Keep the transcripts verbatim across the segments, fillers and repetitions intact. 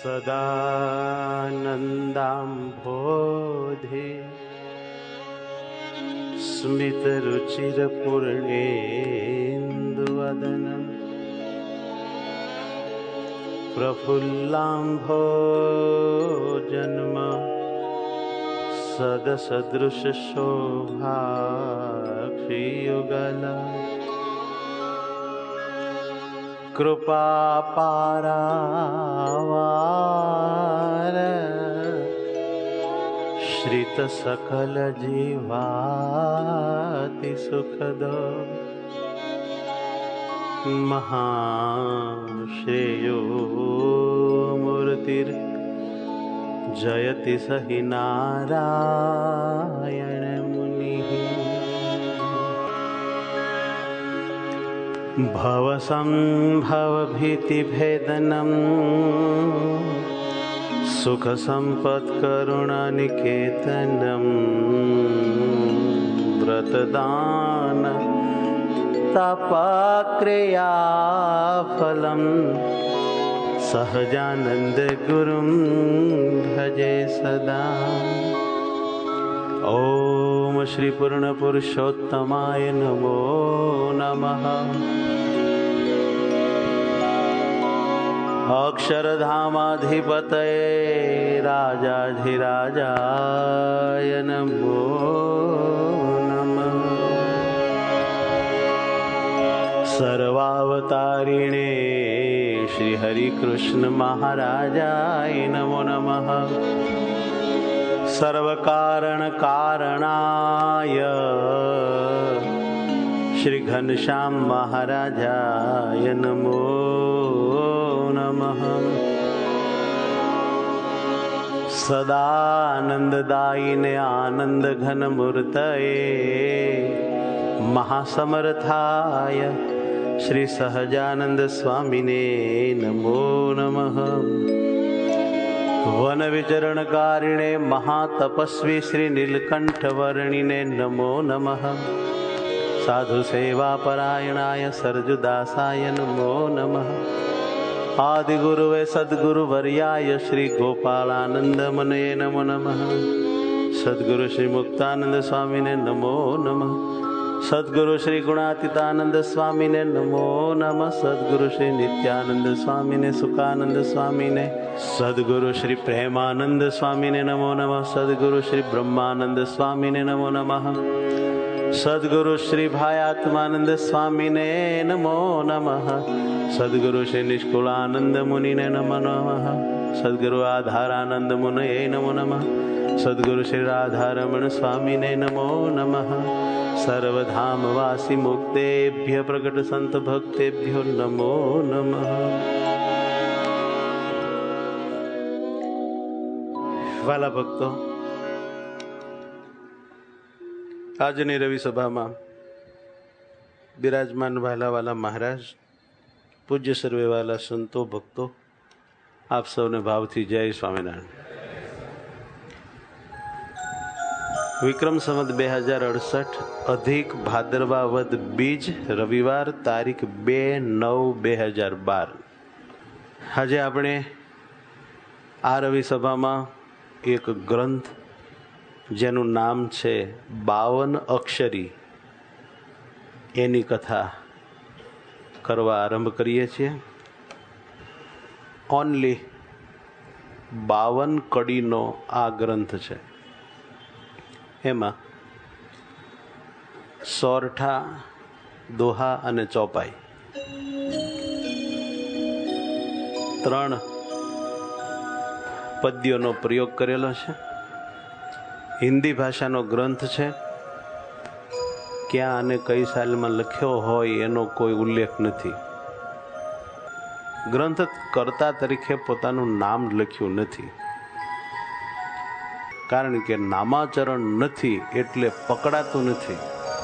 सदानन्दाम्भोधे स्मितरुचिरपूर्णेन्दुवदनम् प्रफुल्लाम्भोजन्म सदसदृशशोभाक्षियुगला कृपापारावार श्रितसकलजीवाति सुखदो महाश्रेयो मूर्तिर् जयति सहि नारायण मुनिः भवसंभवभीतिभेदनं सुखसम्पत्करुणानिकेतनं व्रतदान तपक्रियाफलं सहजानंद गुरुं भजे सदा। ओम श्री पूर्ण पुरुषोत्तमाय नमो नमः। अक्षरधामाधिपतये राजाधिराजाय नमो नमः। सर्वावतारिणे श्री हरि कृष्ण महाराजाय नमो नमः। सर्वकारण कारणाय श्री घनश्याम महाराजाय नमो नमः। सदानंददायिने आनंद घन मूर्तये महासमर्थाय श्री सहजानंद स्वामिने नमो नमः। वन विचरणकारिणे महातपस्वी श्री नीलकंठ वर्णिने नमो नमः। साधु सेवा परायणाय सरजुदासाय नमो नमः। आदि गुरुवे सद्गुरु वर्याय श्री गोपालानंद मनये नमो नमः। सद्गुरु श्री मुक्तानंद स्वामी ने नमो नमः। सद्गुरु श्री गुणातीतानंद स्वामी ने नमो नमः। सद्गुरु श्री नित्यानंद स्वामी ने सुखानंद स्वामी ने सद्गुरु श्री प्रेमानंद स्वामी ने नमो नमः। सद्गुरु श्री ब्रह्मानंद स्वामी ने नमो नमः। सद्गुरु श्री भायात्मानंद स्वामी ने नमो नमः। सद्गुरु श्री निष्कुलानंद मुनि ने नमो नमः। सद्गुरु आधारानंद मुनये नमो नमः। सद्गुरु श्री राधारमण स्वामी ने नमो नमः। सर्वधामवासी मुक्तेभ्य प्रकट संत भक्तेभ्यो नमो नमः। वाला भक्तो, આજની રવિ સભામાં બિરાજમાન વાલા વાલા મહારાજ, પૂજ્ય સર્વે વાલા સંતો ભક્તો, આપ સૌને ભાવથી જય સ્વામિનારાયણ. વિક્રમ સંવત બે હજાર અડસઠ અધિક ભાદરવા વદ બીજ રવિવાર તારીખ બે નવ બે હજાર બાર. આજે આપણે આ રવિ સભામાં એક ગ્રંથ જેનું નામ છે બાવન અક્ષરી, એની કથા કરવા આરંભ કરીએ છીએ. ઓનલી બાવન કડીનો આ ગ્રંથ છે. એમાં સોરઠા, દોહા અને ચોપાઈ ત્રણ પદ્યોનો પ્રયોગ કરેલો છે. હિન્દી ભાષાનો ગ્રંથ છે. ક્યાં અને કઈ સાલમાં લખ્યો હોય એનો કોઈ ઉલ્લેખ નથી. ગ્રંથ કર્તા તરીકે પોતાનું નામ લખ્યું નથી, કારણ કે નામાચરણ નથી એટલે પકડાતું નથી.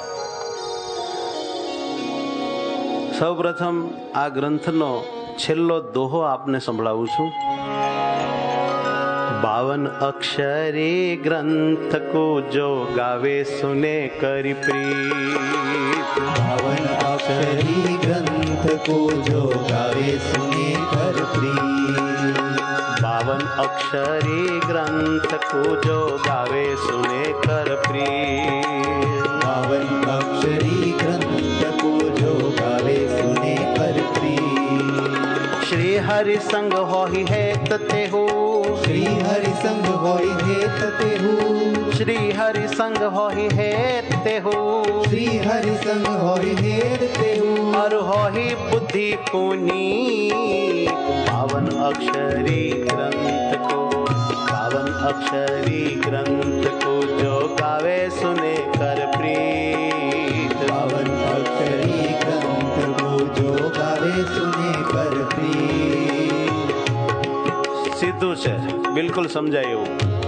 સૌપ્રથમ આ ગ્રંથનો છેલ્લો દોહો આપને સંભળાવું છું. बावन अक्षरी ग्रंथ को जो गावे सुने करी प्रीत। बावन अक्षरी ग्रंथ को जो गावे सुने कर प्रीत। बावन अक्षरी ग्रंथ को जो गावे सुने कर प्रीत। बावन अक्षरी ग्रंथ को जो गावे सुने कर प्रीत। श्री हरि संग होहि हेत तेहु। श्री हरि संग होहि हेत तेहु। श्री हरि संग होहि हेत तेहु। श्री हरि संग होहि हेत तेहु। और होहि बुद्धि पुनीत। पावन अक्षरी ग्रंथ को, पावन अक्षरी ग्रंथ को जो गावे सुने कर प्रीत। पावन अक्षरी ग्रंथ को जो गावे सुने कर प्रीत। सीधું છે, બિલકુલ સમજાય એવું.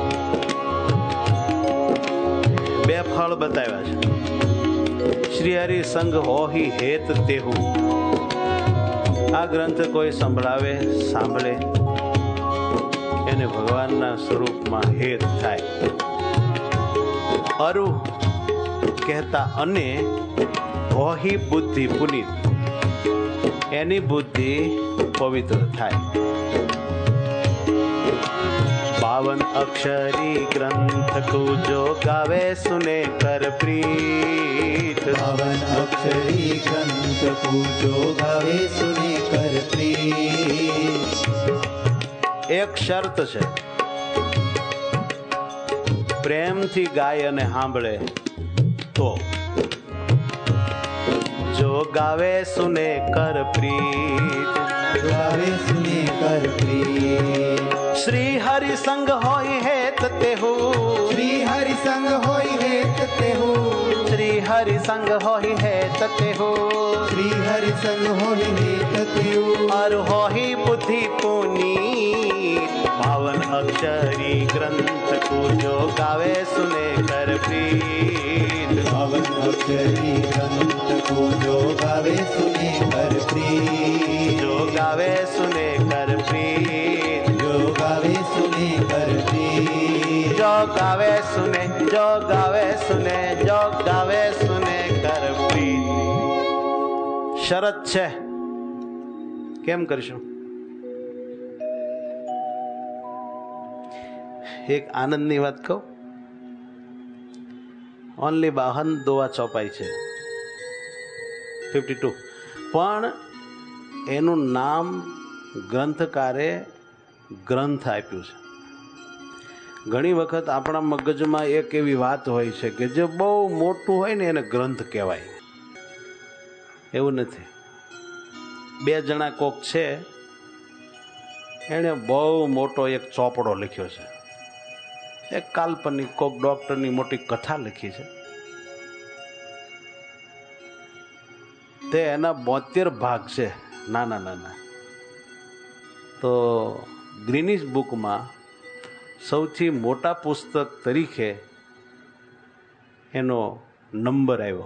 બે ફળ બતાવ્યા છે. શ્રી હરિ સંગ હોહી હેત તેહુ. આ ગ્રંથ કોઈ સંભળાવે, સાંભળે એને ભગવાનના સ્વરૂપમાં હેત થાય. અરુ કહેતા અને હોહી બુદ્ધિ પુનિત, એની બુદ્ધિ પવિત્ર થાય. बावन अक्षरी ग्रंथ को जो गावे सुने कर प्रीत। बावन अक्षरी ग्रंथ को जो गावे सुने कर प्रीत। एक शर्त है, प्रेम थी गाय ने सांभळे तो जो गावे सुने कर प्रीत। गावे सुने कर प्रीत। श्री हरि संग होई हेत तेहु। श्री हरि संग होई हेत तेहु। श्री हरि संग होई हेत तेहु। श्री हरि संग होई हेत तेहु। और होई बुद्धि पुनीत। पावन अक्षरी ग्रंथ को जो गावे सुने कर प्रीत। पावन अक्षरी ग्रंथ को जो गावे सुने कर प्रीत। जो गावे सुने कर प्रीत। जो गावे सुने कर प्रीत। जो गावे सुने, जो गावे सुने, जो गावे सुने कर प्रीत. શરત છે, કેમ કરશું? એક આનંદની વાત કહું. ઓનલી બાવન દોવા ચોપાઈ છે, ફિફ્ટી ટુ, પણ એનું નામ ગ્રંથકારે ગ્રંથ આપ્યું છે. ઘણી વખત આપણા મગજમાં એક એવી વાત હોય છે કે જે બહુ મોટું હોય ને એને ગ્રંથ કહેવાય. એવું નથી. બે જણા કોક છે, એણે બહુ મોટો એક ચોપડો લખ્યો છે, એક કાલ્પનિક કોક ડોક્ટરની મોટી કથા લખી છે. તે એના બોતેર ભાગ છે, નાના નાના. તો ગ્રીનિશ બુકમાં સૌથી મોટા પુસ્તક તરીકે એનો નંબર આવ્યો.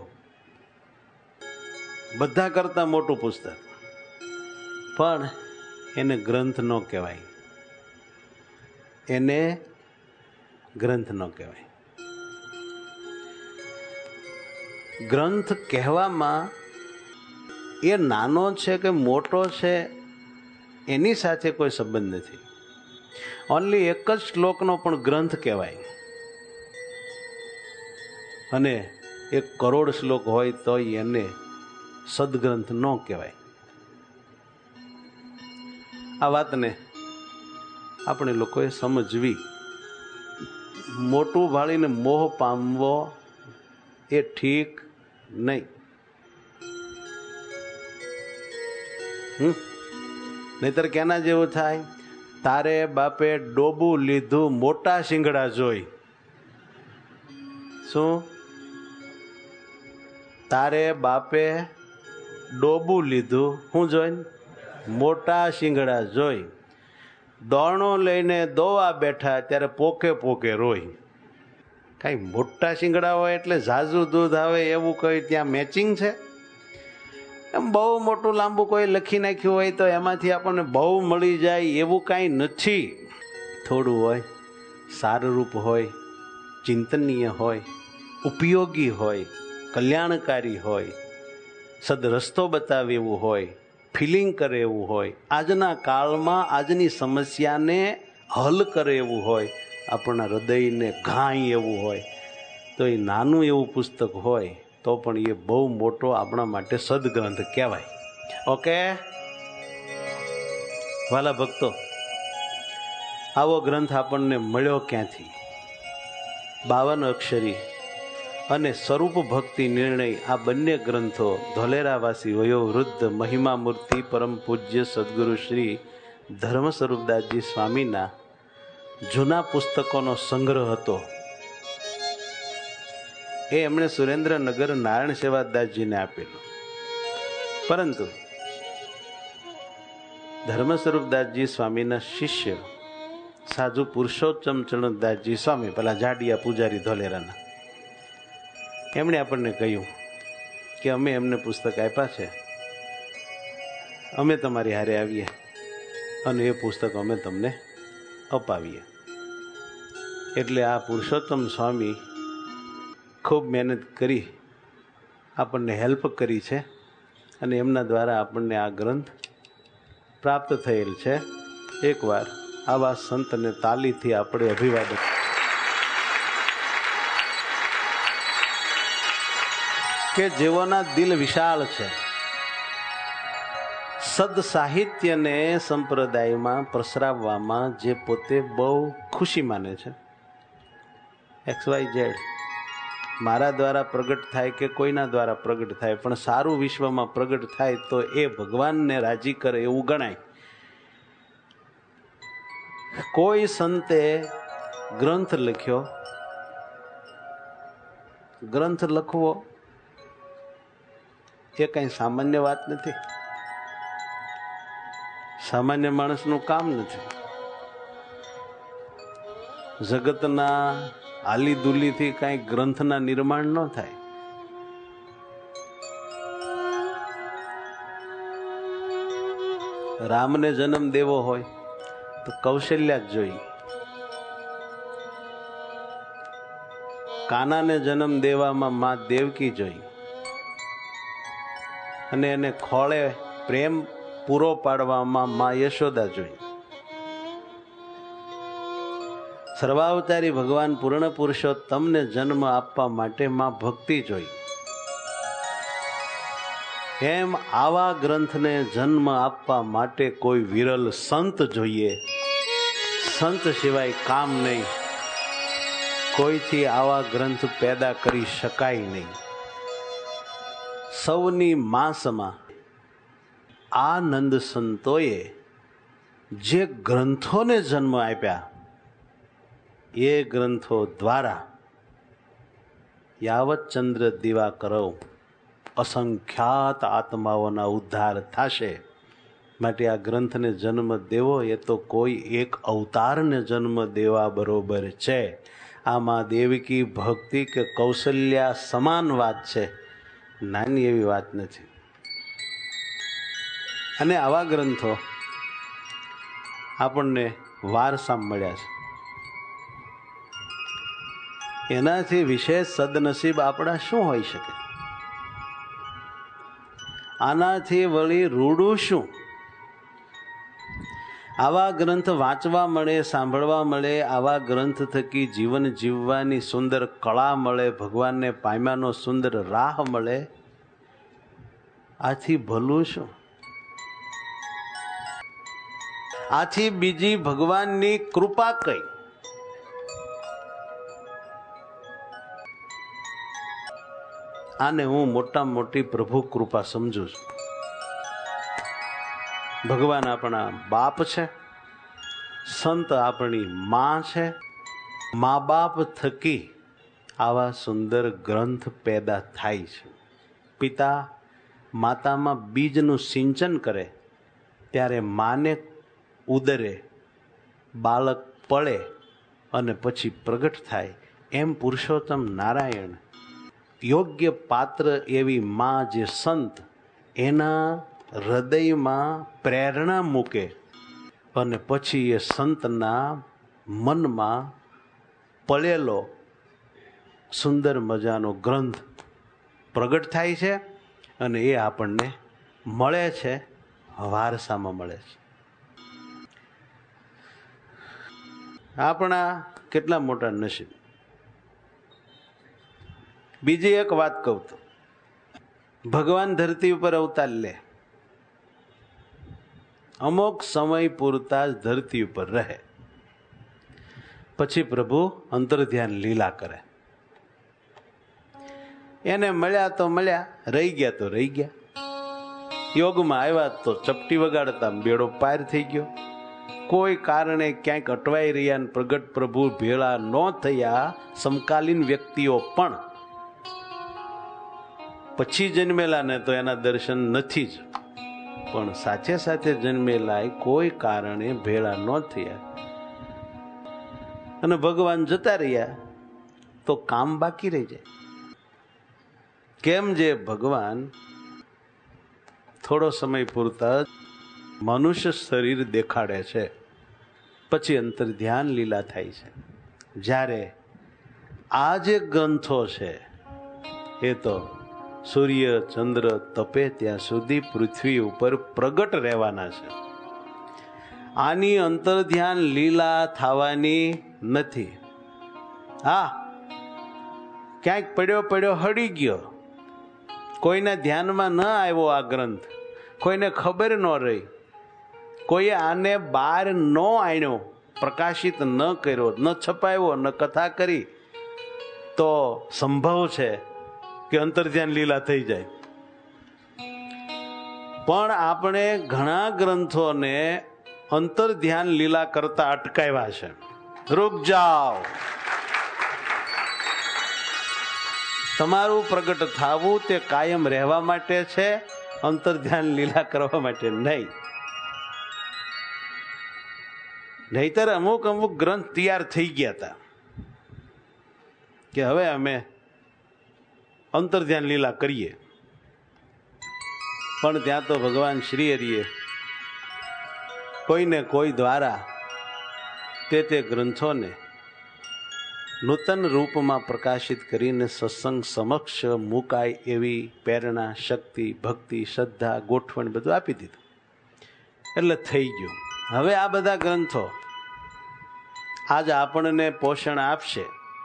બધા કરતાં મોટું પુસ્તક, પણ એને ગ્રંથ ન કહેવાય. એને ગ્રંથ ન કહેવાય. ગ્રંથ કહેવામાં એ નાનો છે કે મોટો છે એની સાથે કોઈ સંબંધ નથી. ઓનલી એક જ શ્લોકનો પણ ગ્રંથ કહેવાય, અને એક કરોડ શ્લોક હોય તો એને સદગ્રંથ ન કહેવાય. આ વાતને આપણે લોકોએ સમજવી. મોટું ભાળીને મોહ પામવો એ ઠીક નહીં. હમ નહીતર કેના જેવું થાય? તારે બાપે ડોબું લીધું મોટા શિંગડા જોઈ. શું? તારે બાપે ડોબું લીધું શું જોઈને? મોટા શિંગડા જોઈ. દોણો લઈને દોવા બેઠા ત્યારે પોકે પોકે રોઈ. કાંઈ મોટા શિંગડા હોય એટલે ઝાઝું દૂધ આવે એવું કંઈ ત્યાં મેચિંગ છે? એમ બહુ મોટું લાંબુ કોઈ લખી નાખ્યું હોય તો એમાંથી આપણને બહુ મળી જાય એવું કાંઈ નથી. થોડું હોય સારરૂપ હોય, ચિંતનીય હોય, ઉપયોગી હોય, કલ્યાણકારી હોય, સદરસ્તો બતાવે એવું હોય, ફિલિંગ કરે એવું હોય, આજના કાળમાં આજની સમસ્યાને હલ કરે એવું હોય, આપણા હૃદયને ઘાય એવું હોય, તો એ નાનું એવું પુસ્તક હોય તો પણ એ બહુ મોટો આપણા માટે સદગ્રંથ કહેવાય. ઓકે વાલા ભક્તો, આવો ગ્રંથ આપણને મળ્યો ક્યાંથી? બાવન અક્ષરી અને સ્વરૂપ ભક્તિ નિર્ણય આ બંને ગ્રંથો ધોલેરાવાસી વયોવૃદ્ધ મહિમા મૂર્તિ પરમ પૂજ્ય સદગુરુ શ્રી ધર્મ સ્વરૂપદાસજી સ્વામીના જૂના પુસ્તકોનો સંગ્રહ હતો. એ એમણે સુરેન્દ્રનગર નારાયણ સેવાદાસજીને આપેલું. પરંતુ ધર્મ સ્વરૂપદાસજી સ્વામીના શિષ્ય સાધુ પુરુષોત્તમ ચરણદાસજી સ્વામી, પેલા જાડિયા પૂજારી ધોલેરાના, એમણે આપણને કહ્યું કે અમે એમને પુસ્તક આપ્યા છે, અમે તમારી હારે આવીએ અને એ પુસ્તક અમે તમને અપાવીએ. એટલે આ પુરુષોત્તમ સ્વામી ખૂબ મહેનત કરી આપણને હેલ્પ કરી છે અને એમના દ્વારા આપણને આ ગ્રંથ પ્રાપ્ત થયેલ છે. એકવાર આવા સંતને તાલીથી આપણે અભિવાદન. કે જેઓના દિલ વિશાળ છે, સદ સાહિત્યને સંપ્રદાયમાં પ્રસરાવવામાં જે પોતે બહુ ખુશી માને છે. એક્સ વાય ઝેડ મારા દ્વારા પ્રગટ થાય કે કોઈના દ્વારા પ્રગટ થાય, પણ સારું વિશ્વમાં પ્રગટ થાય તો એ ભગવાનને રાજી કરે એવું ગણાય. કોઈ સંતે ગ્રંથ લખ્યો, ગ્રંથ લખવો એ કઈ સામાન્ય વાત નથી, સામાન્ય માણસનું કામ નથી. જગતના આલી દુલીથી કાંઈ ગ્રંથના નિર્માણ ન થાય. રામને જન્મ દેવો હોય તો કૌશલ્યા જ જોઈ, કાનાને જન્મ દેવામાં માં દેવકી જોઈ, અને એને ખોળે પ્રેમ પૂરો પાડવામાં માં યશોદા જોઈ. સર્વાવતારી ભગવાન પૂર્ણ પુરુષોત્તમને જન્મ આપવા માટે માં ભક્તિ જોઈ. એમ આવા ગ્રંથને જન્મ આપવા માટે કોઈ વિરલ સંત જોઈએ. સંત સિવાય કામ નહીં, કોઈથી આવા ગ્રંથ પેદા કરી શકાય નહીં. સૌની માસમાં આ નંદ સંતોએ જે ગ્રંથોને જન્મ આપ્યા, એ ગ્રંથો દ્વારા યાવત ચંદ્ર દિવાકરો અસંખ્યાત આત્માઓના ઉદ્ધાર થશે. માટે આ ગ્રંથને જન્મ દેવો એ તો કોઈ એક અવતારને જન્મ દેવા બરોબર છે. આમાં દેવકી ભક્તિ કે કૌશલ્યા સમાન વાત છે, નાની એવી વાત નથી. અને આવા ગ્રંથો આપણને વારસા મળ્યા છે. એનાથી વિશેષ સદનસીબ આપણા શું હોઈ શકે? આનાથી વળી રૂડું શું? આવા ગ્રંથ વાંચવા મળે, સાંભળવા મળે, આવા ગ્રંથ થકી જીવન જીવવાની સુંદર કળા મળે, ભગવાનને પામ્યાનો સુંદર રાહ મળે, આથી ભલું શું? આથી બીજી ભગવાનની કૃપા કઈ? આને હું મોટા મોટી પ્રભુ કૃપા સમજુ છું. ભગવાન આપણા બાપ છે, સંત આપણી માં છે. મા બાપ થકી આવા સુંદર ગ્રંથ પેદા થાય છે. પિતા માતામાં બીજનું સિંચન કરે ત્યારે માને ઉદરે બાળક પડે અને પછી પ્રગટ થાય. એમ પુરુષોત્તમ નારાયણ યોગ્ય પાત્ર એવી માં જે સંત એના હૃદયમાં પ્રેરણા મૂકે અને પછી એ સંતના મનમાં પળેલો સુંદર મજાનો ગ્રંથ પ્રગટ થાય છે અને એ આપણને મળે છે, વારસામાં મળે છે. આપણા કેટલા મોટા નસીબ. બીજી એક વાત કહું તો, ભગવાન ધરતી ઉપર અવતાર લે, અમુક સમય પૂરતા જ ધરતી ઉપર રહે, પછી પ્રભુ અંતર્ધ્યાન લીલા કરે. એને મળ્યા તો મળ્યા, રહી ગયા તો રહી ગયા. યોગમાં આવ્યા તો ચપટી વગાડતા બેડો પાર થઈ ગયો. કોઈ કારણે ક્યાંક અટવાઈ રહ્યા ને પ્રગટ પ્રભુ ભેળા ન થયા સમકાલીન વ્યક્તિઓ પણ પછી જન્મેલા ને તો એના દર્શન નથી જ, પણ સાથે સાથે જન્મેલા કોઈ કારણે ભેળા ન થયા અને ભગવાન જતા રહ્યા તો કામ બાકી રહી જાય. કેમ જે ભગવાન થોડો સમય પૂરતા મનુષ્ય શરીર દેખાડે છે, પછી અંતર ધ્યાન લીલા થાય છે. જ્યારે આ જે ગ્રંથો છે એ તો સૂર્ય ચંદ્ર તપે ત્યાં સુધી પૃથ્વી ઉપર પ્રગટ રહેવાના છે. આની અંતર ધ્યાન લીલા થવાની નથી. હા, ક્યાંક પડ્યો પડ્યો હળી ગયો, કોઈના ધ્યાનમાં ન આવ્યો આ ગ્રંથ, કોઈને ખબર ન રહી, કોઈએ આને બહાર ન આણ્યો, પ્રકાશિત ન કર્યો, ન છપાયો, ન કથા કરી, તો સંભવ છે કે અંતર્ધ્યાન લીલા થઈ જાય. પણ આપણે ઘણા ગ્રંથોને અંતર્ધ્યાન લીલા કરતા અટકાવ્યા છે. રૂક જાઓ, તમારું પ્રગટ થવું તે કાયમ રહેવા માટે છે, અંતર્ધ્યાન લીલા કરવા માટે નહીં. નહીતર અમુક અમુક ગ્રંથ તૈયાર થઈ ગયા હતા કે હવે અમે અંતર્ધ્યાન લીલા કરીએ, પણ ત્યાં તો ભગવાન શ્રી હરિએ કોઈને કોઈ દ્વારા તે તે ગ્રંથોને નૂતન રૂપમાં પ્રકાશિત કરીને સત્સંગ સમક્ષ મુકાય એવી પ્રેરણા, શક્તિ, ભક્તિ, શ્રદ્ધા, ગોઠવણ બધું આપી દીધું. એટલે થઈ ગયું. હવે આ બધા ગ્રંથો આજ આપણને પોષણ આપશે,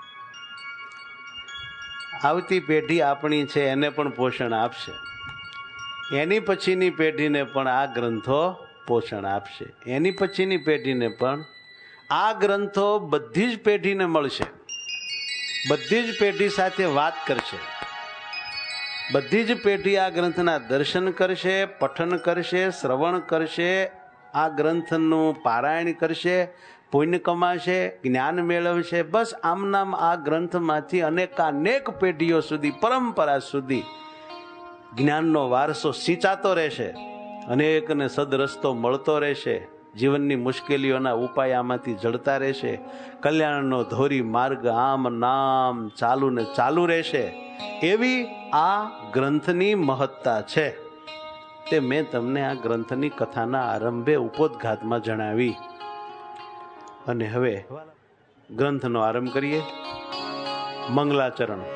આવતી પેઢી આપણી છે એને પણ પોષણ આપશે, એની પછીની પેઢીને પણ આ ગ્રંથો પોષણ આપશે, એની પછીની પેઢીને પણ આ ગ્રંથો બધી જ પેઢીને મળશે, બધી જ પેઢી સાથે વાત કરશે, બધી જ પેઢી આ ગ્રંથના દર્શન કરશે, પઠન કરશે, શ્રવણ કરશે, આ ગ્રંથનું પારાયણ કરશે, પુણ્ય કમાશે, જ્ઞાન મેળવશે. બસ આમ નામ આ ગ્રંથમાંથી અનેકાનેક પેઢીઓ સુધી, પરંપરા સુધી જ્ઞાનનો વારસો સિંચાતો રહેશે, અનેકને સદરસ્તો મળતો રહેશે, જીવનની મુશ્કેલીઓના ઉપાય આમાંથી જળતા રહેશે, કલ્યાણનો ધોરી માર્ગ આમ નામ ચાલુ ને ચાલુ રહેશે. એવી આ ગ્રંથની મહત્તા છે. તે મેં તમને આ ગ્રંથની કથાના આરંભે ઉપોદ્ઘાતમાં જણાવી. અને હવે ગ્રંથનો આરંભ કરીએ. મંગલાચરણ.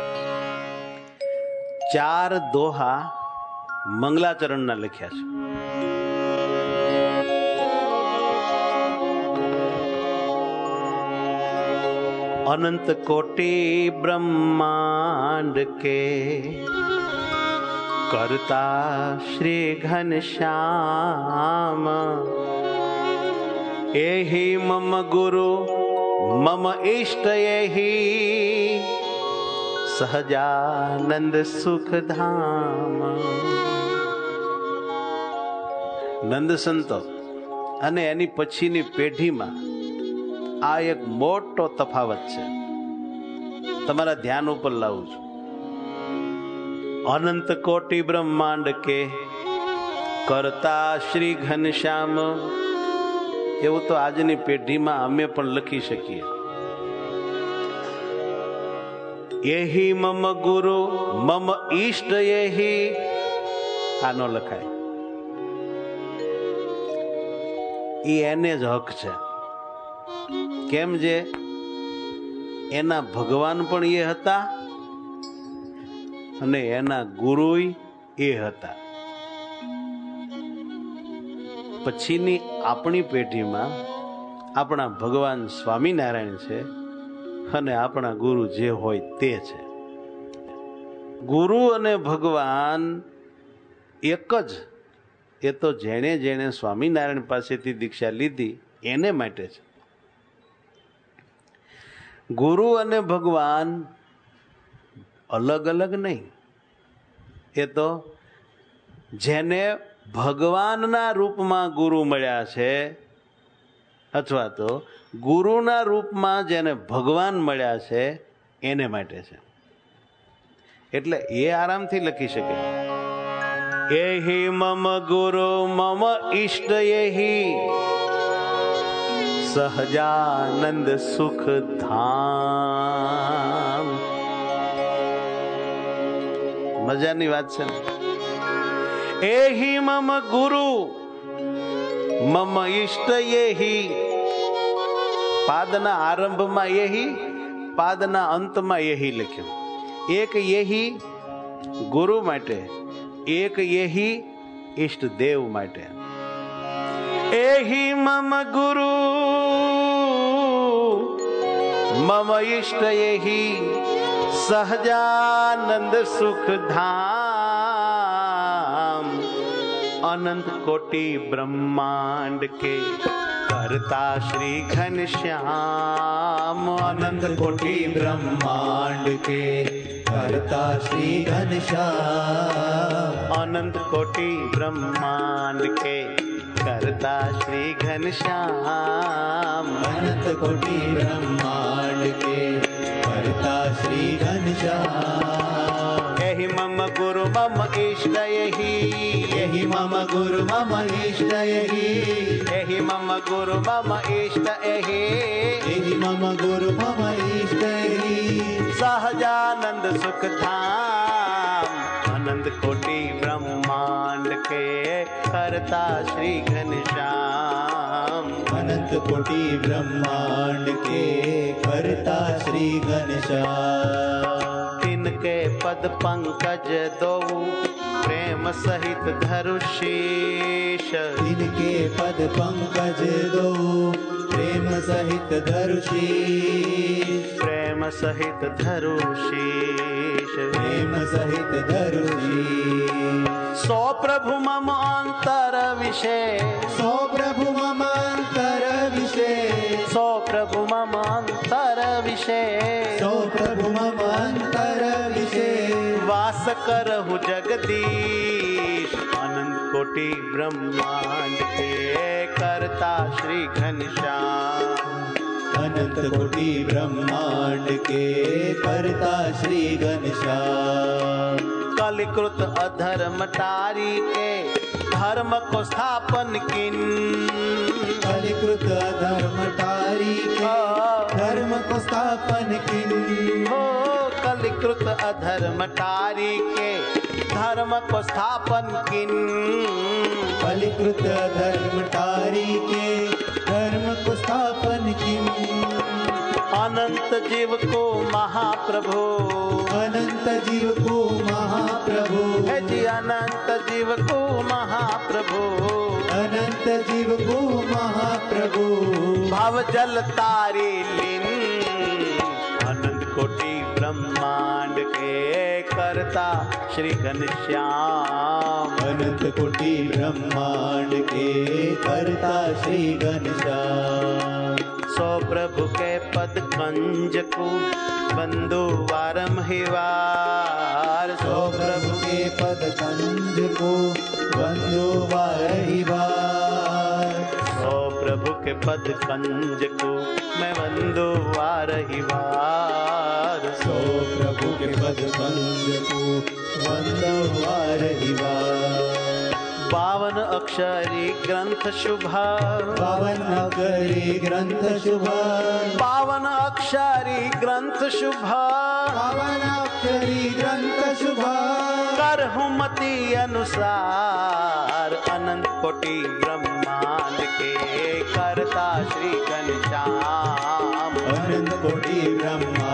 ચાર દોહા મંગલાચરણના લખ્યા છે. अनंत कोटि ब्रह्मांड के करता श्री घनश्याम, एहि मम गुरु मम इष्ट एहि सहजानंद सुख धाम. નંદ સંતો અને એની પછીની પેઢીમાં આ એક મોટો તફાવત છે, તમારા ધ્યાન ઉપર લાવું છું. અનંત કોટિ બ્રહ્માંડ કે કરતા શ્રી ઘનશ્યામ, એવું તો આજની પેઢીમાં અમે પણ લખી શકીએ. એહી મમ ગુરુ મમ ઈષ્ટ એહી, આ ન લખાય. એ એને જ હક છે. કેમ જે એના ભગવાન પણ એ હતા અને એના ગુરુ એ હતા. પછીની આપણી પેઢીમાં આપણા ભગવાન સ્વામિનારાયણ છે અને આપણા ગુરુ જે હોય તે છે. ગુરુ અને ભગવાન એક જ. એ તો જેણે જેણે સ્વામિનારાયણ પાસેથી દીક્ષા લીધી એને માટે છે. ગુરુ અને ભગવાન અલગ અલગ નહીં. એ તો જેને ભગવાનના રૂપમાં ગુરુ મળ્યા છે અથવા તો ગુરુના રૂપમાં જેને ભગવાન મળ્યા છે એને માટે છે. એટલે એ આરામથી લખી શકે. એહી મમ ગુરુ મમ ઈષ્ટ એહી સહજાનંદ સુખ ધામ. મજાની વાત છે ને. એહી મમ ગુરુ મમ ઈષ્ટ એહી. પાદના આરંભમાં એહી, પાદના અંતમાં એહી લખ્યું. એક એહી ગુરુ માટે, એક એહી ઈષ્ટ દેવ માટે. એહી મમ ગુરુ મમ ઈષ્ટ એહી સહજાનંદ સુખ ધામ. अनंत कोटि ब्रह्मांड के करता श्री घनश्याम। अनंत कोटि ब्रह्मांड के करता श्री घनश्याम। अनंत कोटि ब्रह्मांड के करता श्री घनश्याम। अनंत कोटि ब्रह्मांड के करता श्री घनश्याम। यही मम गुरु मम इष्ट यही, यही मम गुरु मम इष्ट यही, यही मम गुरु मम इष्ट यही, यही मम गुरु मम इष्ट यही। सहजानंद सुख धाम। अनंत कोटि ब्रह्मांड के करता श्री घनश्याम। अनंत कोटि ब्रह्मांड के करता श्री घनश्याम। तिनके पद पंकज दो प्रेम सहित धरु शीश। तिनके पद पंकज दो प्रेम सहित धरु शीश। प्रेम सहित धरु शीश। प्रेम सहित धरु शीश। सो प्रभु मम अंतर विषय, सो प्रभु मम अंतर विषय, सो प्रभु मम अंतर विषय, सो प्रभु मम अंतर विषय। वास करहु जगदीश। अनंत कोटि ब्रह्मांड के करता श्री घनश्याम। अनंत कोटि ब्रह्मांड के करता श्री घनश्याम। कलिकृत अधर्म टारी के धर्म को स्थापन किन। कलिकृत अधर्म टारी के धर्म को स्थापन किन। हो कलिकृत अधर्म टारी के धर्म को स्थापन किन। कलिकृत धर्म टारी के धर्म को स्थापन किन। अनंत जीव को महाप्रभु, अनंत जीव को महाप्रभु, हे जी अनंत जीव को महाप्रभु, अनंत जीव को महाप्रभु। भव जल तारी लीन। अनंत कोटि ब्रह्मांड के करता श्री घनश्याम। अनंत कोटि ब्रह्मांड के करता श्री घनश्याम। सो प्रभु के पद कंज को बंधु वारम ही वार। सो प्रभु के पद कंज को बंधु वारहि वार। सो प्रभु के पद कंज को मैं बंधु वारहि वार। सो प्रभु के पद कंज को बंधु वारहि वार। पावन अक्षरी ग्रंथ शुभ, पावन अक्षरी ग्रंथ शुभ, पावन अक्षरी ग्रंथ शुभ, पावन अक्षरी ग्रंथ शुभ। करहु मति अनुसार। अनंत कोटि ब्रह्मांड के करता श्री घनश्याम। अनंत कोटि ब्रह्मांड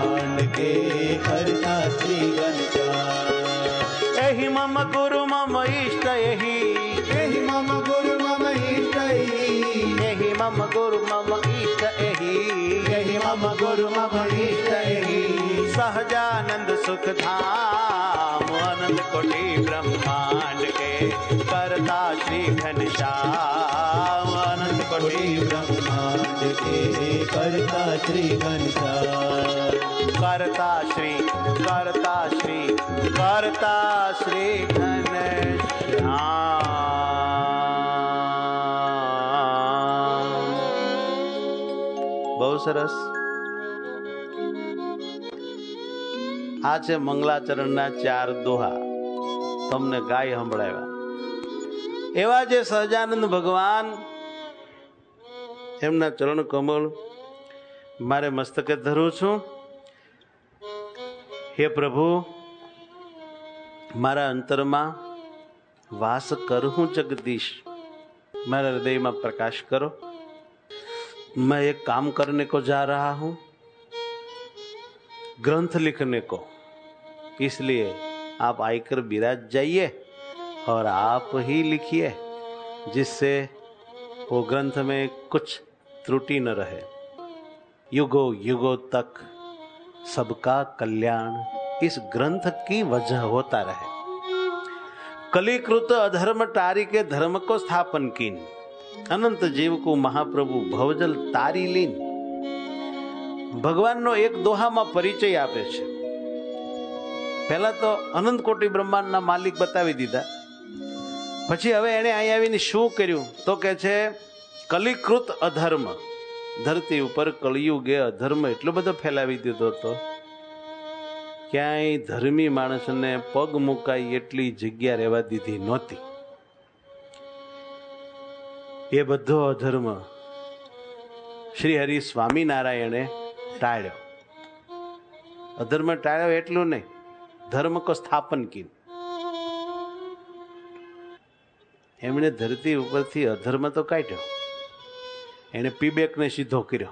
मम गुरु मम इष्ट एहि एहि मम गुरु मम इष्ट एहि एहि मम गुरु मम इष्ट एहि एहि मम गुरु मम इष्ट एहि सहजानंद सुख धाम अनंत कोटि ब्रह्मांड के करता श्री घनश्याम अनंत कोटि ब्रह्मांड के करता श्री घनश्याम करता श्री करता श्री करता श्री घनश्याम। बहु सरस। आ છે મંગલાચરણના ચાર દોહા તમને ગાય સંભળાવ્યા। એવા જે સહજાનંદ ભગવાન એમના ચરણ કમળ મારે મસ્તકે ધરું છું। હે પ્રભુ, મારા અંતરમાં વાસ કરું जगदीश, मेरे हृदय में प्रकाश करो। मैं एक काम करने को जा रहा हूं, ग्रंथ लिखने को, इसलिए आप आकर विराज जाइए और आप ही लिखिए, जिससे वो ग्रंथ में कुछ त्रुटि न रहे। युगों युगों तक सबका कल्याण इस ग्रंथ की वजह होता रहे। कलिकृत अधर्म टारी के धर्म को स्थापन कीन, अनंत जीव को महाप्रभु भवजल तारी लीन। भगवान नो एक दोहा में परिचय आपे छे। पहला तो अनंत कोटि ब्रह्मांड ना मालिक बतावी दीधा, पछी हवे एणे અહીં આવીને શું કર્યું તો કે છે કલિકૃત અધર્મ। ધરતી ઉપર કળિયુગે અધર્મ એટલો બધો ફેલાવી દીધો હતો, ક્યાંય ધર્મી માણસને પગ મુકાય એટલી જગ્યા રહેવા દીધી નહોતી। એ બધો અધર્મ શ્રી હરિ સ્વામિનારાયણે टाळ्यो। अधर्म टाळ्यो एटलुं नहीं, धर्म को स्थापन कीन। एमणे धरती उपरथी अधर्म तो काढ्यो, एणे पीबेक ने सीधो कर्यो।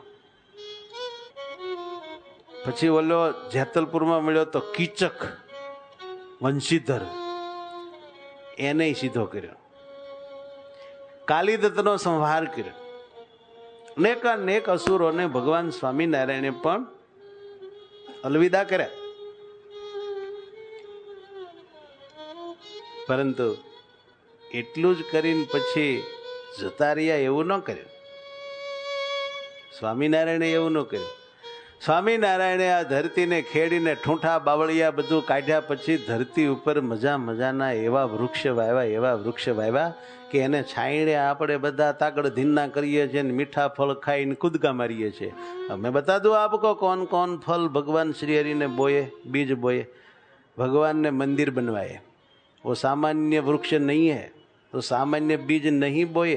पछी ओलो जेतलपुर में मळ्यो तो कीचक वंशीधर, एने सीधो कर्यो। कालीदत्तनो संहार कर्यो। अनेकानेक असुरों ने भगवान स्वामीनारायणे पण अलविदा कर्या, परंतु एटलुं ज करीने पछी जता रह्या एवुं न कर्युं। स्वामीनारायणे एवुं न कर्युं। स्वामीनारायणे आ धरती ने खेडीने ठूंठा बावळिया बधुं काढ्या पछी धरती उपर मजा मजाना एवा वृक्ष वाव्या, एवा वृक्ष वाव्या कि एने छायणे आपणे बधा ताकड़ धीन्ना करीए छीए, मीठा फल खाईने कूदका मारीए छीए। मैं बता दूं आपको कौन कौन फल भगवान श्री हरि ने बोए, बीज बोए। भगवान ने मंदिर बनवाए, वो सामान्य वृक्ष नहीं है, तो सामान्य बीज नहीं बोए,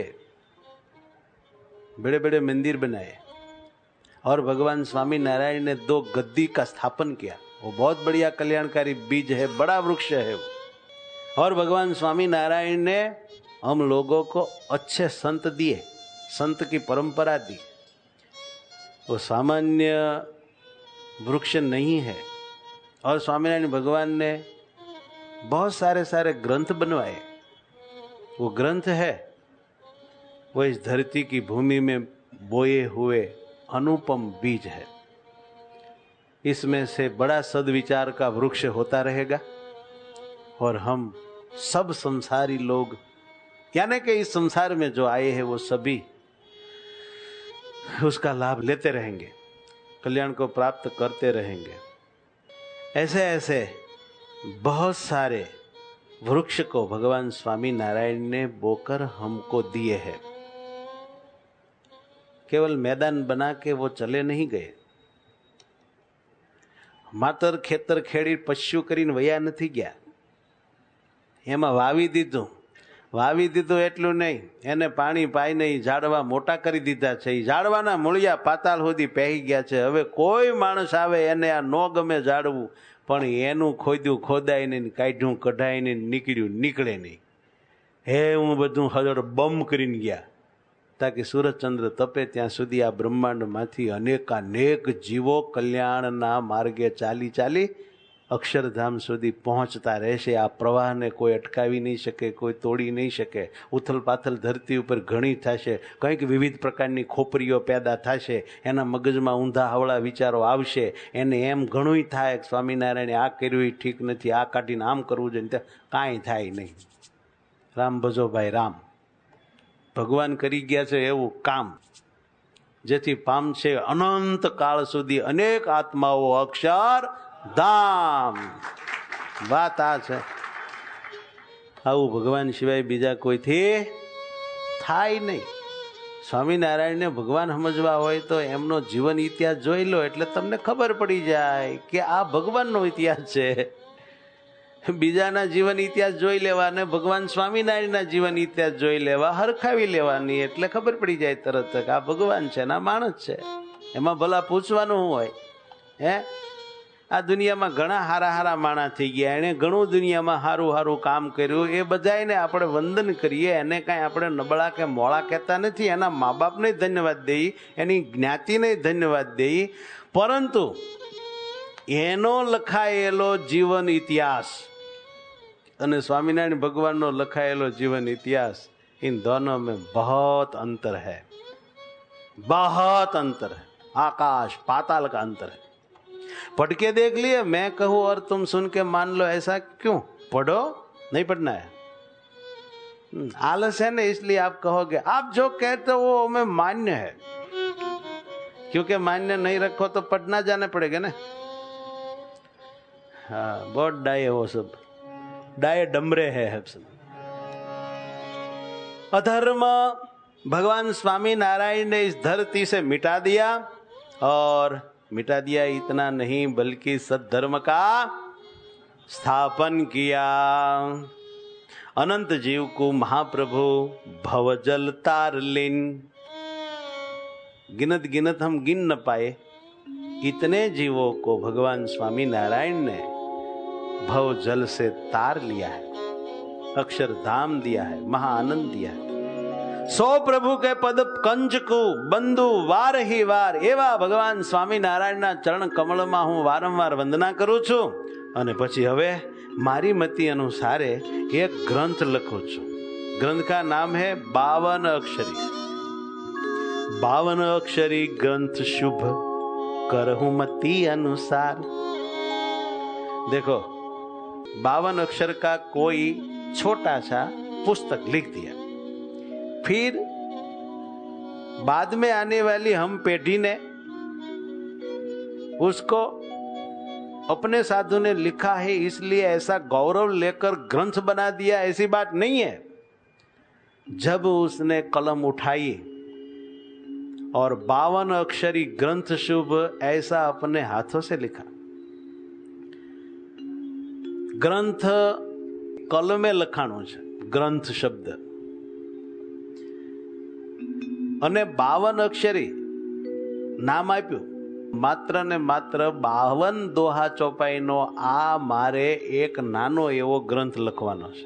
बड़े बड़े मंदिर बनाए। और भगवान स्वामी नारायण ने दो गद्दी का स्थापन किया, वो बहुत बढ़िया कल्याणकारी बीज है, बड़ा वृक्ष है वो। और भगवान स्वामी नारायण ने हम लोगों को अच्छे संत दिए, संत की परंपरा दी। वो सामान्य वृक्ष नहीं है। और स्वामीनारायण भगवान ने बहुत सारे सारे ग्रंथ बनवाए। वो ग्रंथ है, वो इस धरती की भूमि में बोए हुए अनुपम बीज है। इसमें से बड़ा सद्विचार का वृक्ष होता रहेगा और हम सब संसारी लोग, यानी कि इस संसार में जो आए हैं वो सभी उसका लाभ लेते रहेंगे, कल्याण को प्राप्त करते रहेंगे। ऐसे ऐसे बहुत सारे वृक्ष को भगवान स्वामी नारायण ने बोकर हमको दिए हैं। केवल मैदान बना के वो चले नहीं गए, मातर खेतर खेड़ी पशु करीने वया नहीं गया, एमां वावी दीधुं। वावी दीधुं एटલું नहीं, एने पाणी पाईने झाड़वा मोटा करी दीधा छे। झाड़वाना मूळिया पाताल सुधी पेही गया छे। हवे कोई माणस आवे एने आ न गमे झाड़वुं, पण एनुं खोद्युं खोदाईने काढ्युं कढाईने નીકળ્યું નીકળે नहीं। हे हूँ बधुं हजर बम करीने गया, ताकि सूरजचंद्र तपे त्यां सुधी आ ब्रह्मांड मांथी अनेकानेक जीवो कल्याणना मार्गे चाली चाली અક્ષરધામ સુધી પહોંચતા રહેશે. આ પ્રવાહને કોઈ અટકાવી નહીં શકે, કોઈ તોડી નહીં શકે. ઉથલ પાથલ ધરતી ઉપર ઘણી થશે, કંઈક વિવિધ પ્રકારની ખોપરીઓ પેદા થશે, એના મગજમાં ઊંધા હવળા વિચારો આવશે, એને એમ ઘણું થાય કે સ્વામિનારાયણે આ કર્યું એ ઠીક નથી, આ કાઢીને આમ કરવું જોઈએ. કાંઈ થાય નહીં. રામ ભજો ભાઈ રામ. ભગવાન કરી ગયા છે એવું કામ જેથી પામશે અનંત કાળ સુધી અનેક આત્માઓ અક્ષર ધામ. વાત આ છે. આવું ભગવાન સિવાય બીજા કોઈથી થાય નહીં. સ્વામિનારાયણને ભગવાન સમજવા હોય તો એમનો જીવન ઇતિહાસ જોઈ લો એટલે તમને ખબર પડી જાય કે આ ભગવાનનો ઇતિહાસ છે. બીજાના જીવન ઇતિહાસ જોઈ લેવા અને ભગવાન સ્વામિનારાયણના જીવન ઇતિહાસ જોઈ લેવા, હરખાવી લેવાની એટલે ખબર પડી જાય તરત કે આ ભગવાન છે ને આ માણસ છે. એમાં ભલા પૂછવાનું શું હોય? હે, આ દુનિયામાં ઘણા હારા હારા માણસ થઈ ગયા, એણે ઘણું દુનિયામાં સારું સારું કામ કર્યું, એ બધાને આપણે વંદન કરીએ, એને કાંઈ આપણે નબળા કે મોળા કહેતા નથી. એના મા બાપને ધન્યવાદ દઈએ, એની જ્ઞાતિને ધન્યવાદ દઈએ, પરંતુ એનો લખાયેલો જીવન ઇતિહાસ અને સ્વામિનારાયણ ભગવાનનો લખાયેલો જીવન ઇતિહાસ, इन दोनों में बहुत अंतर है, बहुत अंतर है, आकाश पाताल का अंतर है. पढ़ के देख लिए, मैं कहूँ और तुम सुन के मान लो, ऐसा क्यों? पढ़ो, नहीं पढ़ना है. आलस है ना, इसलिए आप कहोगे. आप जो कहते हो वो हमें मान्य है, क्योंकि मान्य नहीं रखो तो पढ़ना जाना पड़ेगा ना. हाँ, बहुत डाये वो सब, डाये डमरे है सब. अधर्म भगवान स्वामी नारायण ने इस धरती से मिटा दिया, और मिटा दिया इतना नहीं बल्कि सद्धर्म का स्थापन किया. अनंत जीव को महाप्रभु भवजल तार लीन. गिनत गिनत हम गिन न पाए, इतने जीवों को भगवान स्वामी नारायण ने भव जल से तार लिया है, अक्षरधाम दिया है, महाआनंद दिया है. सो प्रभु के पद कंज को बंधु वार ही वार एवा भगवान स्वामीनारायण ना चरण कमल में हूँ वारंवार वंदना करूँ छू. अने पछी हवे मारी मती अनुसारे एक ग्रंथ लखू छू. ग्रंथ का नाम है बावन अक्षरी. बावन अक्षरी ग्रंथ शुभ करहूं मती अनुसार. देखो, बावन अक्षर का कोई छोटा सा पुस्तक लिख दिया, फिर बाद में आने वाली हम पेढ़ी ने उसको अपने साधु ने लिखा है इसलिए ऐसा गौरव लेकर ग्रंथ बना दिया, ऐसी बात नहीं है. जब उसने कलम उठाई और बावन अक्षरी ग्रंथ शुभ ऐसा अपने हाथों से लिखा. ग्रंथ कलमे लखाणो छे, ग्रंथ शब्द, અને બાવન અક્ષરી નામ આપ્યું. માત્ર ને માત્ર બાવન દોહા ચોપાઈનો આ મારે એક નાનો એવો ગ્રંથ લખવાનો છે.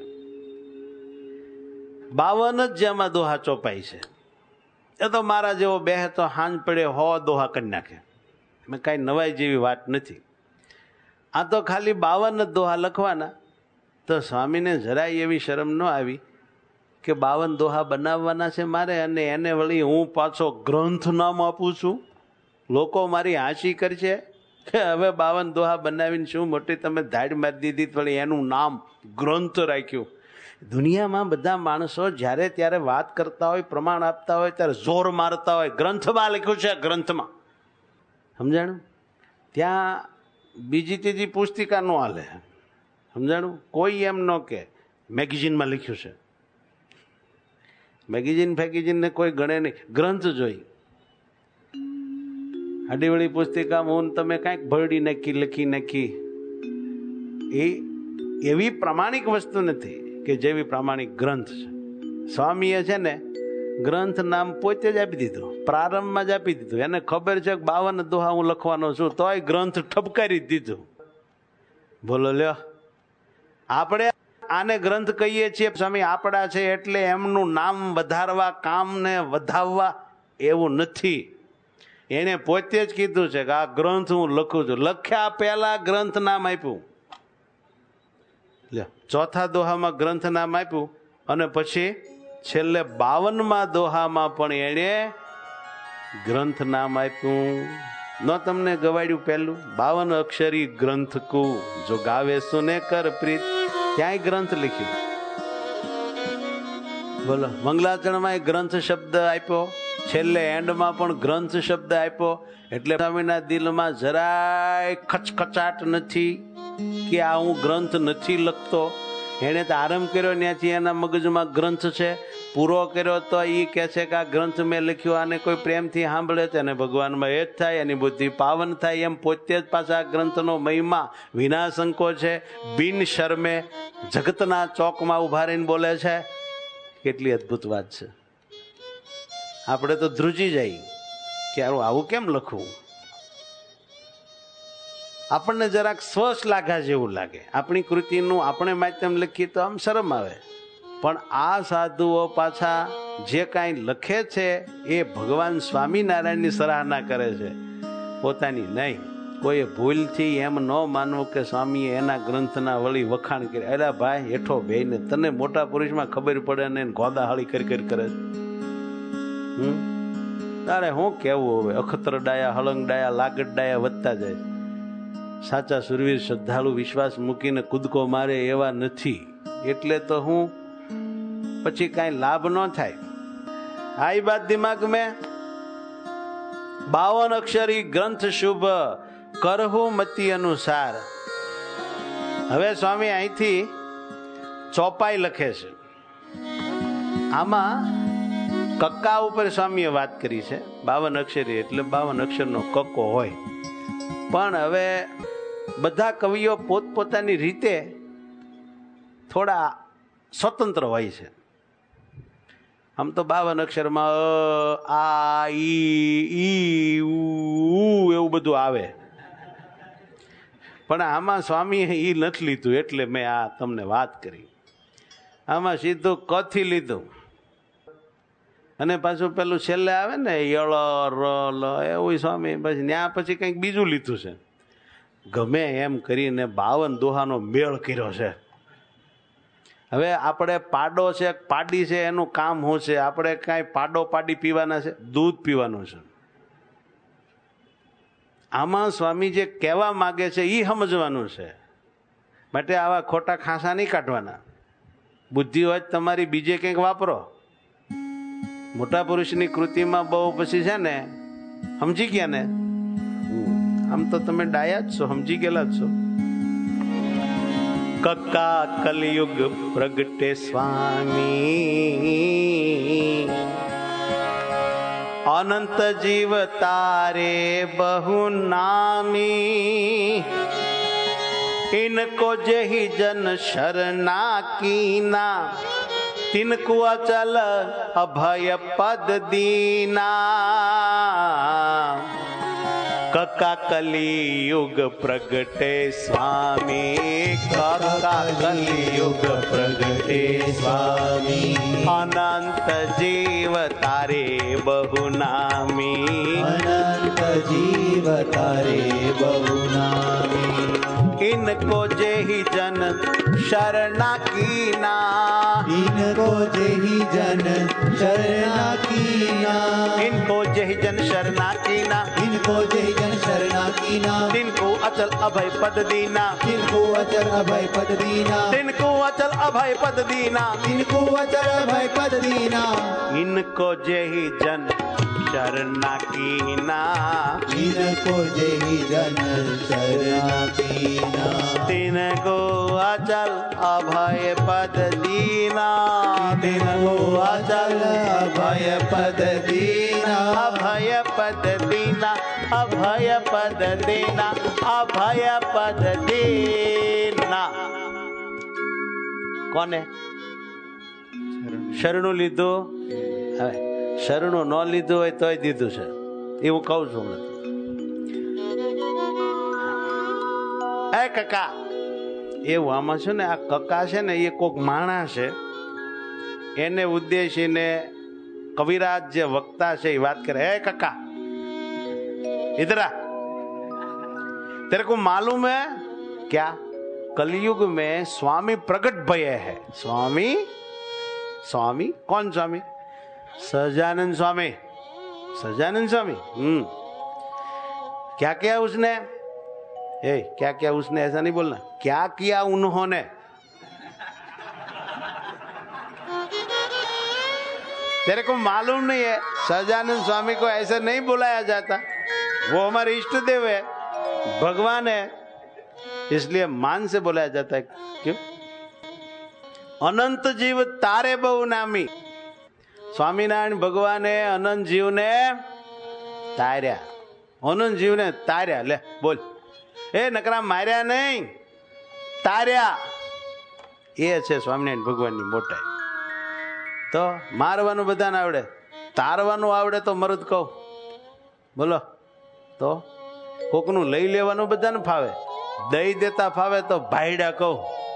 બાવન જ જેમાં દોહા ચોપાઈ છે. એ તો મારા જેવો બે તો હાંજ પડે હો દોહા કરી નાખે. મેં કાંઈ નવાઈ જેવી વાત નથી. આ તો ખાલી બાવન જ દોહા લખવાના. તો સ્વામીને જરાય એવી શરમ ન આવી કે બાવન દોહા બનાવવાના છે મારે, અને એને વળી હું પાછો ગ્રંથ નામ આપું છું. લોકો મારી હાંસી કરશે કે હવે બાવન દોહા બનાવીને શું મોટી તમે ધાડ મારી દીધી, વળી એનું નામ ગ્રંથ રાખ્યું. દુનિયામાં બધા માણસો જ્યારે ત્યારે વાત કરતા હોય, પ્રમાણ આપતા હોય, ત્યારે જોર મારતા હોય ગ્રંથમાં લખ્યું છે, ગ્રંથમાં. સમજાણું? ત્યાં બીજી ત્રીજી પુસ્તિકા ન હાલે. સમજાણું? કોઈ એમ ન કે મેગેઝિનમાં લખ્યું છે. મેગેઝિન ફેગેઝિન ને કોઈ ગણે નહીં, ગ્રંથ જોઈ. આડીવળી પુસ્તિકામાં હું તમે કાંઈક ભરડી નાખી, લખી નાખી, એ એવી પ્રામાણિક વસ્તુ નથી કે જેવી પ્રામાણિક ગ્રંથ છે. સ્વામીએ છે ને ગ્રંથ નામ પોતે જ આપી દીધું, પ્રારંભમાં જ આપી દીધું. એને ખબર છે કે બાવન દોહા હું લખવાનો છું, તોય ગ્રંથ ઠપકારી દીધું. બોલો લ્યો, આપણે આને ગ્રંથ કહીએ છીએ, સ્વામી આપણા છે એટલે એમનું નામ વધારવા, કામને વધાવવા એવું નથી. એને પોતે જ કીધું છે કે આ ગ્રંથ હું લખું છું. લખ્યા પહેલા ગ્રંથ નામ આપ્યું. ચોથા દોહામાં ગ્રંથ નામ આપ્યું અને પછી છેલ્લે બાવનમાં દોહામાં પણ એણે ગ્રંથ નામ આપ્યું. ન તમને ગવાડ્યું પહેલું બાવન અક્ષરી ગ્રંથ કુ જો ગાવે સુને કર પ્રીત, ક્યાંય ગ્રંથ લખ્યું. બોલો, મંગલાચરણમાં ગ્રંથ શબ્દ આપ્યો, છેલ્લે એન્ડમાં પણ ગ્રંથ શબ્દ આપ્યો. એટલે સ્વામીના દિલમાં જરાય ખચખચાટ નથી કે આ હું ગ્રંથ નથી લખતો. એને તો આરંભ કર્યો ત્યાંથી એના મગજમાં ગ્રંથ છે, પૂરો કર્યો તો એ કહે છે કે આ ગ્રંથ મેં લખ્યો. આને કોઈ પ્રેમથી સાંભળે છે અને ભગવાનમાં એ જ થાય, એની બુદ્ધિ પાવન થાય. એમ પોતે જ પાછા આ ગ્રંથનો મહિમા વિનાશંકો છે. બિન શર્મે જગતના ચોકમાં ઉભા રહીને બોલે છે. કેટલી અદ્ભુત વાત છે. આપણે તો ધ્રુજી જાય કે આવું કેમ લખવું. આપણને જરાક સ્વસ લાગા જેવું લાગે. આપણી કૃતિનું આપણે માધ્યમ લખીએ તો આમ શરમ આવે. પણ આ સાધુઓ પાછા જે કાંઈ લખે છે એ ભગવાન સ્વામિનારાયણની સરાહના કરે છે, પોતાની નહીં. કોઈ ભૂલથી એમ ન માનવું કે સ્વામીએ એના ગ્રંથના વળી વખાણ કર્યા. અરે ભાઈ, હેઠો બેને તને મોટા પુરુષમાં ખબર પડે ને ગોદાહાળી કરી કરી કરે છે. હમ તારે શું કેવું હવે? અખતર ડાયા, હળંગ ડાયા, લાગડ ડાયા વધતા જાય. સાચા સુરવીર શ્રદ્ધાળુ વિશ્વાસ મૂકીને કૂદકો મારે એવા નથી. એટલે તો હું પછી કાંઈ લાભ ન થાય. આઈ બાત દિમાગ મેં બાવન અક્ષરી ગ્રંથ શુભ કરહું મતિ અનુસાર. હવે સ્વામી અહીંથી ચોપાઈ લખે છે. આમાં કક્કા ઉપર સ્વામીએ વાત કરી છે. બાવન અક્ષરી એટલે બાવન અક્ષરનો કક્કો હોય. પણ હવે બધા કવિઓ પોતપોતાની રીતે થોડા સ્વતંત્ર હોય છે. આમ તો બાવન અક્ષરમાં આ ઈ ઈ ઉ એવું બધું આવે, પણ આમાં સ્વામીએ ઈ નથી લીધું. એટલે મેં આ તમને વાત કરી. આમાં સીધું ક થી લીધું અને પાછું પેલું છેલ્લે આવે ને યળ ર લ એવું સ્વામી પછી ત્યાં પછી કંઈક બીજું લીધું છે. ગમે એમ કરીને બાવન દોહાનો મેળ કર્યો છે. હવે આપણે પાડો છે, પાડી છે, એનું કામ શું છે? આપણે કાંઈ પાડો પાડી પીવાના છે? દૂધ પીવાનું છે. આમાં સ્વામી જે કહેવા માગે છે એ સમજવાનું છે. માટે આવા ખોટા ખાંસા નહીં કાઢવાના. બુદ્ધિ હોય તમારી બીજે કંઈક વાપરો. મોટા પુરુષની કૃતિમાં બહુ પછી છે ને સમજી ગયા ને. આમ તો તમે ડાયા જ છો, સમજી ગયેલા જ છો. કક્કા કલયુગ પ્રગટે સ્વામી, અનંત જીવ તારે બહુ નામી. इनको जेहि जन शरणा कीना, तिनको अचल अभय पद दीना. कक्का कलियुग प्रगटे स्वामी, कक्का कलियुग प्रगटे स्वामी. अनंत जीव तारे बहु नामी, अनंत जीव तारे बहु नामी. इनको जेहि जन शरणा कीना, इनको जेहि जन शरणा कीना. इनको जेहि जन शरणा कीना, इनको जेहि जन शरणा कीना. तिनको अचल अभय पद दीना, तिनको अचल अभय पद दीना. तिनको अचल अभय पद दीना. तिनको अचल अभय पद दीना. इनको जेहि जन शरणा कीना, इनको जेहि जन शरणा कीना. तिनको अचल अभय पद दीना, तिनको अचल अभय पद दीना. अभय पद दीना, अभय पद दीना, अभय पद दीना. કોને શરણું લીધું? હવે શરણું ન લીધું હોય તોય દીધું છે, એવું કહું છું. એ કકા એવું આમાં છે ને, આ કકા છે ને એ કોક માણસ છે, એને ઉદ્દેશીને કવિરાજ જે વક્તા છે એ વાત કરે. એ કકા इधर आ, तेरे को मालूम है क्या? कलयुग में स्वामी प्रकट भये है। स्वामी स्वामी कौन स्वामी? सहजानंद स्वामी। सहजानंद स्वामी। हम्म क्या किया उसने? ए क्या किया उसने ऐसा नहीं बोलना, क्या किया उन्होंने। तेरे को मालूम नहीं है, सहजानंद स्वामी को ऐसे नहीं बुलाया जाता। वो हमारे इष्ट देव है, भगवान है, इसलिए मान से बुलाया जाता है। क्यों? अनंत जीव तारे बहु नामी। स्वामीनारायण भगवाने अनंत जीव ने तार्या। अनंत जीव ने तार्या। ले बोल, ए नकरा मार्या नहीं, तार्या। ये છે સ્વામિનારાયણ ભગવાનની મોટાઈ। તો મારવાનું બધાને આવડે, તારવાનું આવડે તો મરદ કહું બોલો। તો કોકનું લઈ લેવાનું બધાને ફાવે, દઈ દેતા ફાવે તો ભાઈડા કહું।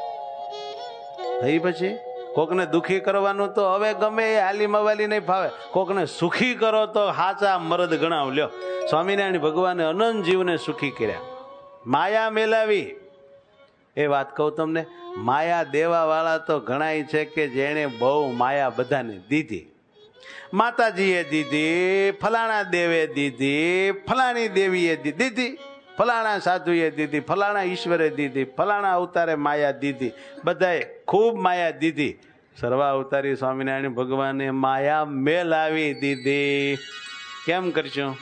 થઈ પછી કોકને દુખી કરવાનું તો હવે ગમે એ હાલી મવાલી નહીં ફાવે, કોકને સુખી કરો તો હાચા મરદ ગણાવ લ્યો। સ્વામિનારાયણ ભગવાને અનંત જીવને સુખી કર્યા, માયા મેલાવી। એ વાત કહું તમને, માયા દેવા વાળા તો ઘણાય છે કે જેણે બહુ માયા બધાને દીધી। માતાજીએ દીધી, ફલાણા દેવે દીધી, ફલાણી દેવીએ દીધી, ફલાણા સાધુએ દીધી, ફલાણા ઈશ્વરે દીધી, ફલાણા અવતારે માયા દીધી, બધાએ ખૂબ માયા દીધી। સર્વા અવતારી સ્વામિનારાયણ ભગવાને માયા મેલાવી દીધી। કેમ કરશું?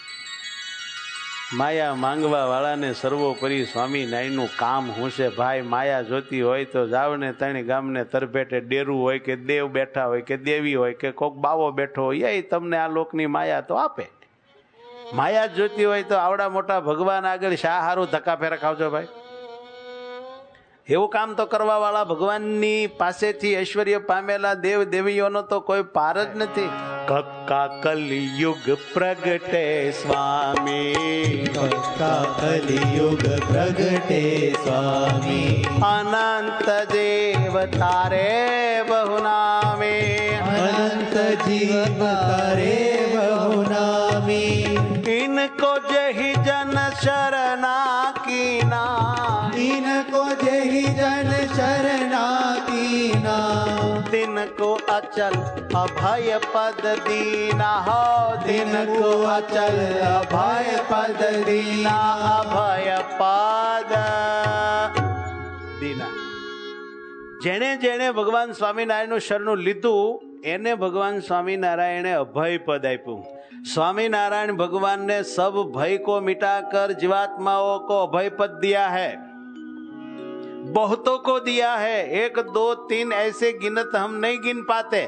માયા માંગવા વાળાને સર્વોપરી સ્વામિનારાયણનું કામ હું છે ભાઈ। માયા જોતી હોય તો જાવ ને ત્રણે ગામને તરભેટે ડેરું હોય કે દેવ બેઠા હોય કે દેવી હોય કે કોક બાવો બેઠો હોય, એ તમને આ લોકની માયા તો આપે। માયા જોતી હોય તો આવડા મોટા ભગવાન આગળ શા હારું ધક્કા ફેરા ખાવજો ભાઈ? એવું કામ તો કરવા વાળા ભગવાનની પાસેથી ઐશ્વર્ય પામેલા દેવ દેવીઓનો તો કોઈ પાર જ નથી। કક્કા કલિયુગ પ્રગટે સ્વામી, કક્કા કલિયુગ પ્રગટે સ્વામી, અનંત જીવ તારે બહુ નામે, અનંત જીવ તારે બહુ નામી। इनको जही जन शरणा कीना, इनको जही जन शरणा कीना, तिनको अचल अभय पद दीना हो, तिनको अचल अभय पद दीना, अभय पद દીના। જેણે જેણે ભગવાન સ્વામિનારાયણનું શરણું લીધું એને ભગવાન સ્વામિનારાયણે અભય પદ આપ્યું। स्वामीनारायण भगवान ने सब भय को मिटाकर जीवात्माओं को अभय पद दिया है, बहुतों को दिया है। एक दो तीन ऐसे गिनत हम नहीं गिन पाते,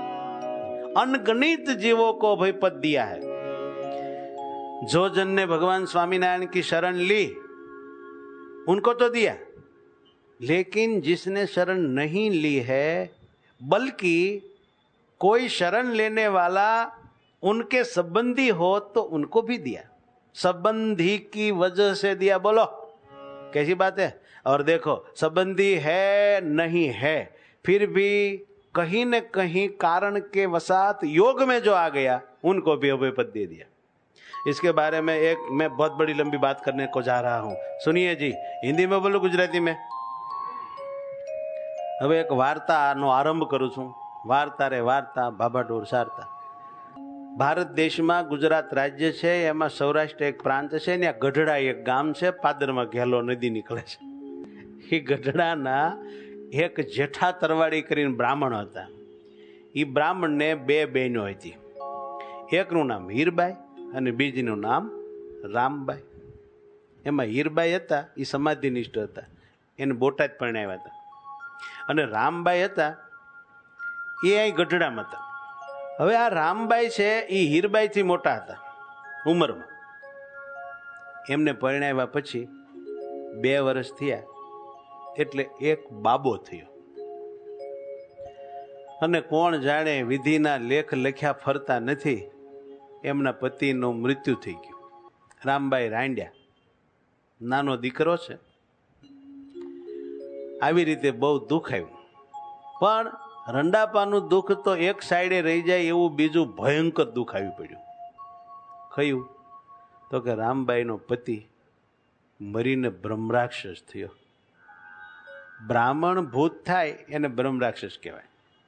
अनगिनत जीवों को अभय पद दिया है। जो जन ने भगवान स्वामीनारायण की शरण ली उनको तो दिया, लेकिन जिसने शरण नहीं ली है, बल्कि कोई शरण लेने वाला उनके संबंधी हो तो उनको भी दिया। संबंधी की वजह से दिया। बोलो कैसी बात है? और देखो संबंधी है नहीं है, फिर भी कहीं न कहीं कारण के वसात योग में जो आ गया उनको भी अभय पद दे दिया। इसके बारे में एक मैं बहुत बड़ी लंबी बात करने को जा रहा हूं, सुनिए जी। हिंदी में बोलो गुजराती में? હવે એક વાર્તાનો આરંભ કરું છું। વાર્તા રે વાર્તા બાબા ઢોર સારતા। ભારત દેશમાં ગુજરાત રાજ્ય છે, એમાં સૌરાષ્ટ્ર એક પ્રાંત છે, ત્યાં ગઢડા એક ગામ છે, પાદરમાં ઘેલો નદી નીકળે છે। એ ગઢડાના એક જેઠા તરવાડી કરીને બ્રાહ્મણ હતા। એ બ્રાહ્મણને બે બહેનો હતી, એકનું નામ હીરબાઈ અને બીજીનું નામ રામબાઈ। એમાં હીરબાઈ હતા એ સમાધિનિષ્ઠ હતા, એને બોટાદ પરણાવ્યા હતા, અને રામબાઈ હતા એ અહીં ગઢડામાં હતા। હવે આ રામબાઈ છે એ હીરબાઈ થી મોટા હતા ઉંમરમાં। એમને પરણાવ્યા પછી બે વર્ષ થયા એટલે એક બાબો થયો, અને કોણ જાણે વિધિના લેખ લખ્યા ફરતા નથી, એમના પતિનું મૃત્યુ થઈ ગયું। રામબાઈ રાંડ્યા, નાનો દીકરો છે। આવી રીતે બહુ દુઃખ આવ્યું, પણ રંડાપાનું દુઃખ તો એક સાઈડે રહી જાય એવું બીજું ભયંકર દુઃખ આવી પડ્યું। કયું? તો કે રામબાઈનો પતિ મરીને બ્રહ્મરાક્ષસ થયો। બ્રાહ્મણ ભૂત થાય એને બ્રહ્મ રાક્ષસ કહેવાય.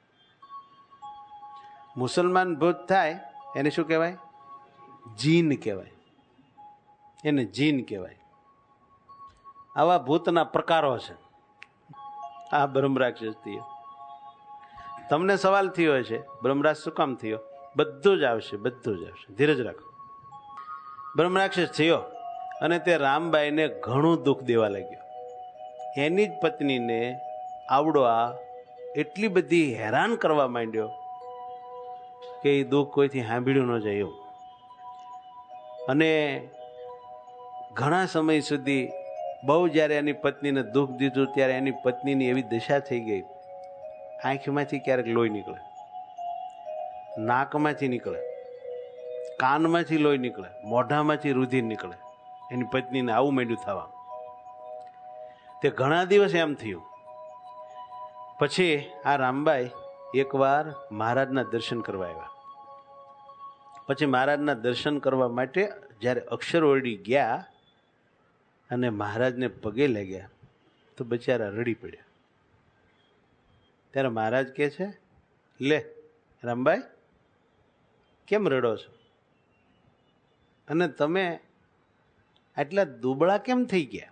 મુસલમાન ભૂત થાય એને શું કહેવાય? જીન કહેવાય. એને જીન કહેવાય. આવા ભૂતના પ્રકારો છે. આ બ્રહ્મ રાક્ષસ થયો. તમને સવાલ થયો છે બ્રહ્મ રાક્ષસ શું કામ થયો? બધું જ આવશે, બધું જ આવશે, ધીરજ રાખો. બ્રહ્મ રાક્ષસ થયો અને તે રામબાઈને ઘણું દુઃખ દેવા લાગ્યો. એની જ પત્નીને આવડો આ એટલી બધી હેરાન કરવા માંડ્યો કે એ દુઃખ કોઈથી સાંભળ્યું ન જાય એવું. અને ઘણા સમય સુધી બહુ જ્યારે એની પત્નીને દુઃખ દીધું ત્યારે એની પત્નીની એવી દશા થઈ ગઈ, આંખમાંથી ક્યારેક લોહી નીકળે, નાકમાંથી નીકળે, કાનમાંથી લોહી નીકળે, મોઢામાંથી રુધિર નીકળે. એની પત્નીને આવું માંડ્યું થવા. તે ઘણા દિવસ એમ થયું. પછી આ રામબાઈ એકવાર મહારાજના દર્શન કરવા આવ્યા. પછી મહારાજના દર્શન કરવા માટે જ્યારે અક્ષરવરડી ગયા અને મહારાજને પગે લાગ્યા તો બચારા રડી પડ્યા. ત્યારે મહારાજ કહે છે, લે રામબાઈ, કેમ રડો છો? અને તમે આટલા દુબળા કેમ થઈ ગયા?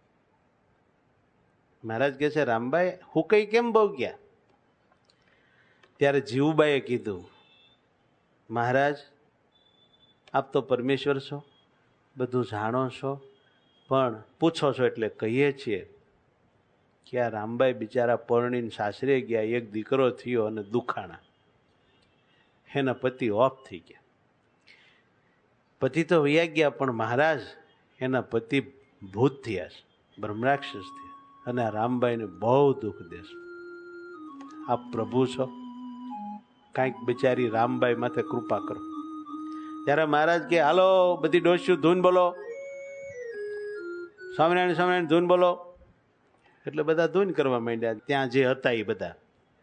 મહારાજ કહે છે, રામબાઈ હું કઈ કેમ બહુ ગયા? ત્યારે જીવુબાઈએ કીધું, મહારાજ આપ તો પરમેશ્વર છો, બધું જાણો છો, પણ પૂછો છો એટલે કહીએ છીએ કે આ રામબાઈ બિચારા પરણીને સાસરે ગયા, એક દીકરો થયો અને દુખાણા. એના પતિ ઓફ થઈ ગયા. પતિ તો વૈયા ગયા પણ મહારાજ એના પતિ ભૂત થયા છે, બ્રહ્મરાક્ષસ થયા, અને આ રામબાઈને બહુ દુઃખ દેશે. આપ પ્રભુ છો, કાંઈક બિચારી રામબાઈ માથે કૃપા કરો. ત્યારે મહારાજ કે હાલો બધી ડોસ્યું ધૂન બોલો, સ્વામિનારાયણ સ્વામિનારાયણ ધૂન બોલો. એટલે બધા ધૂન કરવા માંડ્યા ત્યાં જે હતા એ બધા.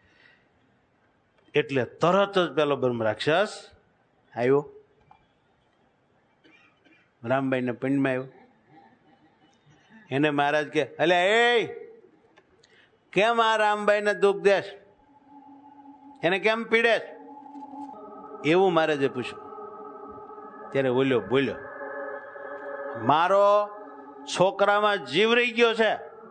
એટલે તરત જ પેલો બ્રહ્મ રાક્ષસ આવ્યો, રામબાઈને પંડમાં આવ્યો. એને મહારાજ કે અલ્યા એ કેમ આ રામબાઈને દુઃખ દેશ, એને કેમ પીડે? એવું મહારાજે પૂછ્યું. ત્યારે બોલ્યો બોલ્યો મારો છોકરામાં જીવ રહી ગયો છે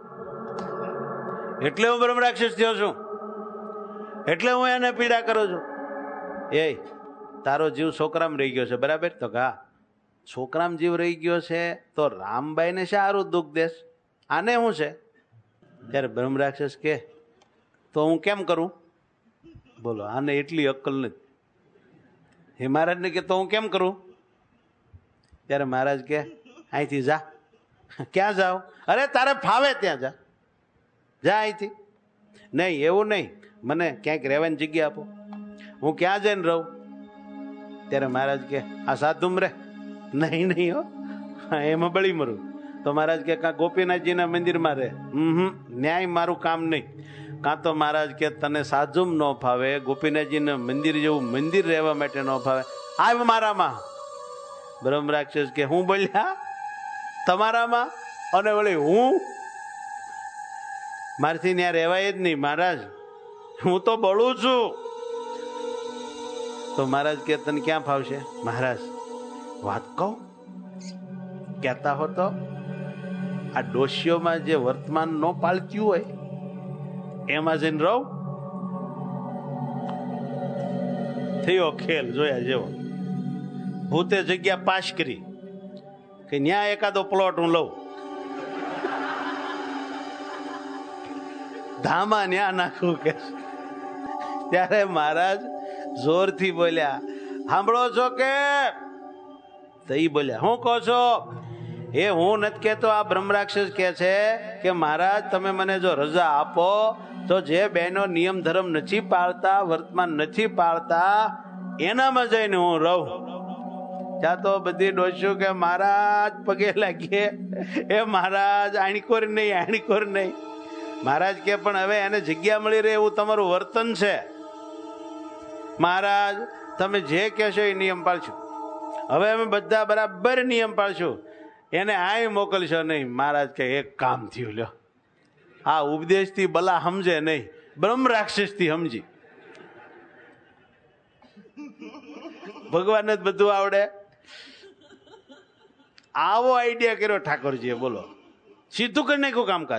એટલે હું બ્રહ્મ રાક્ષસ થયો છું, એટલે હું એને પીડા કરું છું. એ તારો જીવ છોકરામાં રહી ગયો છે બરાબર? તો હા, છોકરામાં જીવ રહી ગયો છે તો રામબાઈને સારું દુઃખ દેશ, આને શું છે? ત્યારે બ્રહ્મ રાક્ષસ કે તો હું કેમ કરું? બોલો, આને એટલી અક્કલ નથી. હે મહારાજને કે તો હું કેમ કરું? ત્યારે મહારાજ કે અહીંથી જા. ક્યાં જાઓ? અરે તારે ફાવે ત્યાં જા, જા અહીંથી. નહીં એવું નહીં, મને ક્યાંક રહેવાની જગ્યા આપો, હું ક્યાં જઈને રહું? ત્યારે મહારાજ કે આ સાધુમ રે. નહીં નહીં હો, એમાં બળી મરું. તો મહારાજ કે કાં ગોપીનાથજીના મંદિરમાં રહે. હમ ન્યાય મારું કામ નહીં. કાં તો મહારાજ કે તને સાધુમ ન ફાવે, ગોપીનાથજીના મંદિર જેવું મંદિર રહેવા માટે ન ફાવે, આવ મારામાં. બ્રહ્મ રાક્ષસ કે હું બોલ્યા તમારામાં? અને વળી હું મારથી ત્યાં રહેવાય જ નહીં મહારાજ, હું તો બળું છું. તો મહારાજ કે તને ક્યાં ફાવશે? મહારાજ વાત કહું કહેતા હો તો આ ડોશીઓમાં જે વર્તમાન ન પાળતી હોય એમાં જઈને રહું. થયો ખેલ જોયા જેવો. ભૂતે જગ્યા પાસ કરી કે ન્યા એકાદો પ્લોટ હું લઉં, ધામા ન્યા નાખું કે. ત્યારે મહારાજ જોરથી બોલ્યા, સાંભળો છો કે? તો ઈ બોલ્યા, હું કહો છો? એ હું નથી કહેતો, આ બ્રહ્મ રાક્ષસ કે છે કે મહારાજ તમે મને જો રજા આપો તો જે બહેનો નિયમ ધર્મ નથી પાળતા, વર્તમાન નથી પાળતા, એનામાં જઈને હું રહું. ત્યાં તો બધી ડોસ્યું કે મહારાજ પગે લાગીએ, એ મહારાજ આણીકોર નહીં, આણીકોર નહીં. મહારાજ કે પણ હવે એને જગ્યા મળી રહે એવું તમારું વર્તન છે. મહારાજ તમે જે કહેશો એ નિયમ પાળશું. હવે અમે બધા બરાબર નિયમ પાળશું, એને આય મોકલશો નહીં. મહારાજ કે એક કામ થયું, લ્યો આ ઉપદેશથી બલા સમજે નહીં, બ્રહ્મ રાક્ષસથી સમજી. ભગવાનને જ બધું આવડે. આવો આઈડિયા કર્યો ઠાકોરજીએ, બોલો. સીધું કરી નાખ્યું કામકાજ,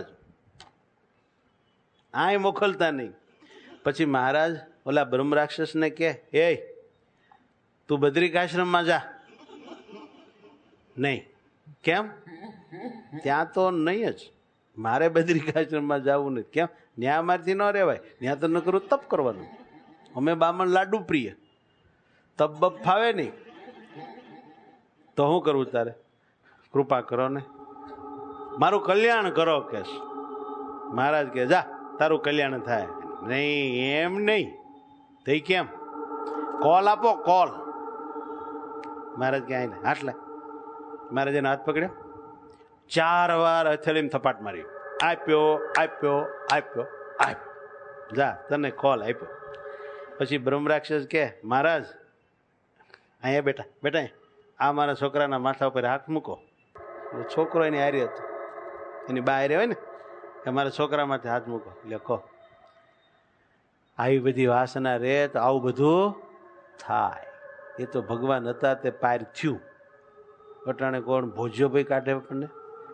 આય મોકલતા નહીં. પછી મહારાજ ઓલા બ્રહ્મ રાક્ષસને કે, એ તું બદ્રિકાશ્રમમાં જા. નહીં. કેમ? ત્યાં તો નહીં જ, મારે બદ્રિકાશ્રમમાં જવું નથી. કેમ? ત્યાં અમારથી ન રહેવાય, ત્યાં તો ન કરું તપ કરવાનું. અમે બામણ લાડુ પ્રિય, તપ બપ ફાવે નહીં. તો શું કરવું તારે? કૃપા કરો ને, મારું કલ્યાણ કરો. કે મહારાજ કે જા, તારું કલ્યાણ થાય. નહીં, એમ નહીં. થઈ કેમ? કોલ આપો, કોલ. મહારાજ કે આઈને હાથ લાય. મહારાજ એનો હાથ પકડ્યો, ચાર વાર હથેળીમાં થપાટ મારી. આપ્યો, આપ્યો, આપ્યો, આપ્યો. જા, તને કોલ આપ્યો. પછી બ્રહ્મ રાક્ષસ કે, મહારાજ અહીંયા બેટા, બેટા આ મારા છોકરાના માથા ઉપર હાથ મૂકો. છોકરો એની હારી હતો, એની બા હારી હોય ને, કે મારા છોકરા માથે હાથ મૂકો. એટલે કહો, આવી બધી વાસના રે તો આવું બધું થાય. એ તો ભગવાન હતા તે પાર થયું. અટાણે કોણ ભોજ્યો ભાઈ કાઢે આપણને?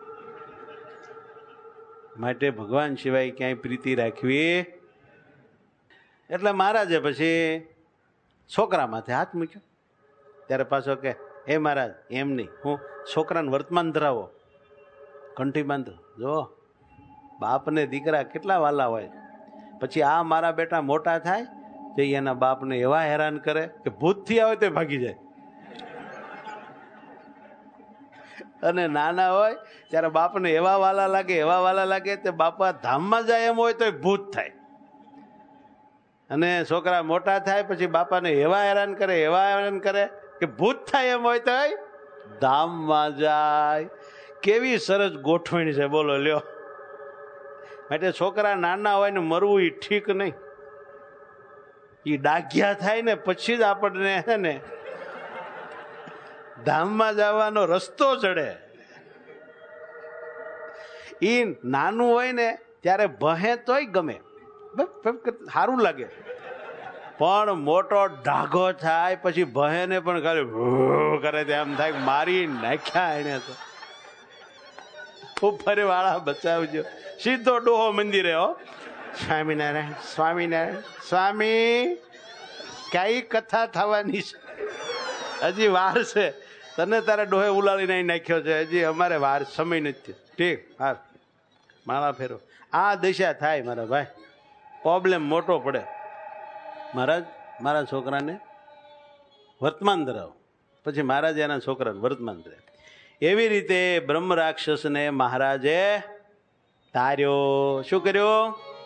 માટે ભગવાન સિવાય ક્યાંય પ્રીતિ રાખવી. એટલે મહારાજે પછી છોકરા માથે હાથ મૂક્યો. ત્યારે પાછો કે, એ મહારાજ એમ નહીં, હું છોકરાને વર્તમાન ધરાવો, કંઠી બાંધો. જો બાપને દીકરા કેટલા વાલા હોય. પછી આ મારા બેટા મોટા થાય તે એના બાપને એવા હેરાન કરે કે ભૂતથી આવે તો ભાગી જાય. અને નાના હોય ત્યારે બાપને એવા વાલા લાગે, એવા વાલા લાગે તે બાપા ધામમાં જાય એમ હોય તો ભૂત થાય. અને છોકરા મોટા થાય પછી બાપાને એવા હેરાન કરે, એવા હેરાન કરે કે ભૂત થાય એમ હોય તો ધામમાં જાય. કેવી સરસ ગોઠવણી છે, બોલો લ્યો. માટે છોકરા નાના હોય ને મરવું એ ઠીક નહીં. એ ડાઘ્યા થાય ને પછી જ આપણને છે ને ધામમાં જવાનો રસ્તો ચડે. એ નાનું હોય ને ત્યારે ભહે તોય ગમે, સારું લાગે. પણ મોટો ડાઘો થાય પછી ભહે ને પણ ખાલી કરે તે એમ થાય મારી નાખ્યા એને. તો ઉપર વાળા બચાવજો. સીધો ડોહો મંદિરે. હો, સ્વામિનારાયણ, સ્વામિનારાયણ, સ્વામી. કઈ કથા થવાની છે? હજી વાર છે. તને તારે ડોહે ઉલાળી નહીં નાખ્યો છે, હજી અમારે વાર, સમય નથી. ઠીક, હા, માળા ફેરો. આ દશા થાય મારા ભાઈ, પ્રોબ્લેમ મોટો પડે. મહારાજ મારા છોકરાને વર્તમાન ધરાવો. પછી મહારાજ એના છોકરાને વર્તમાન ધરાવે. એવી રીતે બ્રહ્મ રાક્ષસને મહારાજે તાર્યો. શું કર્યો?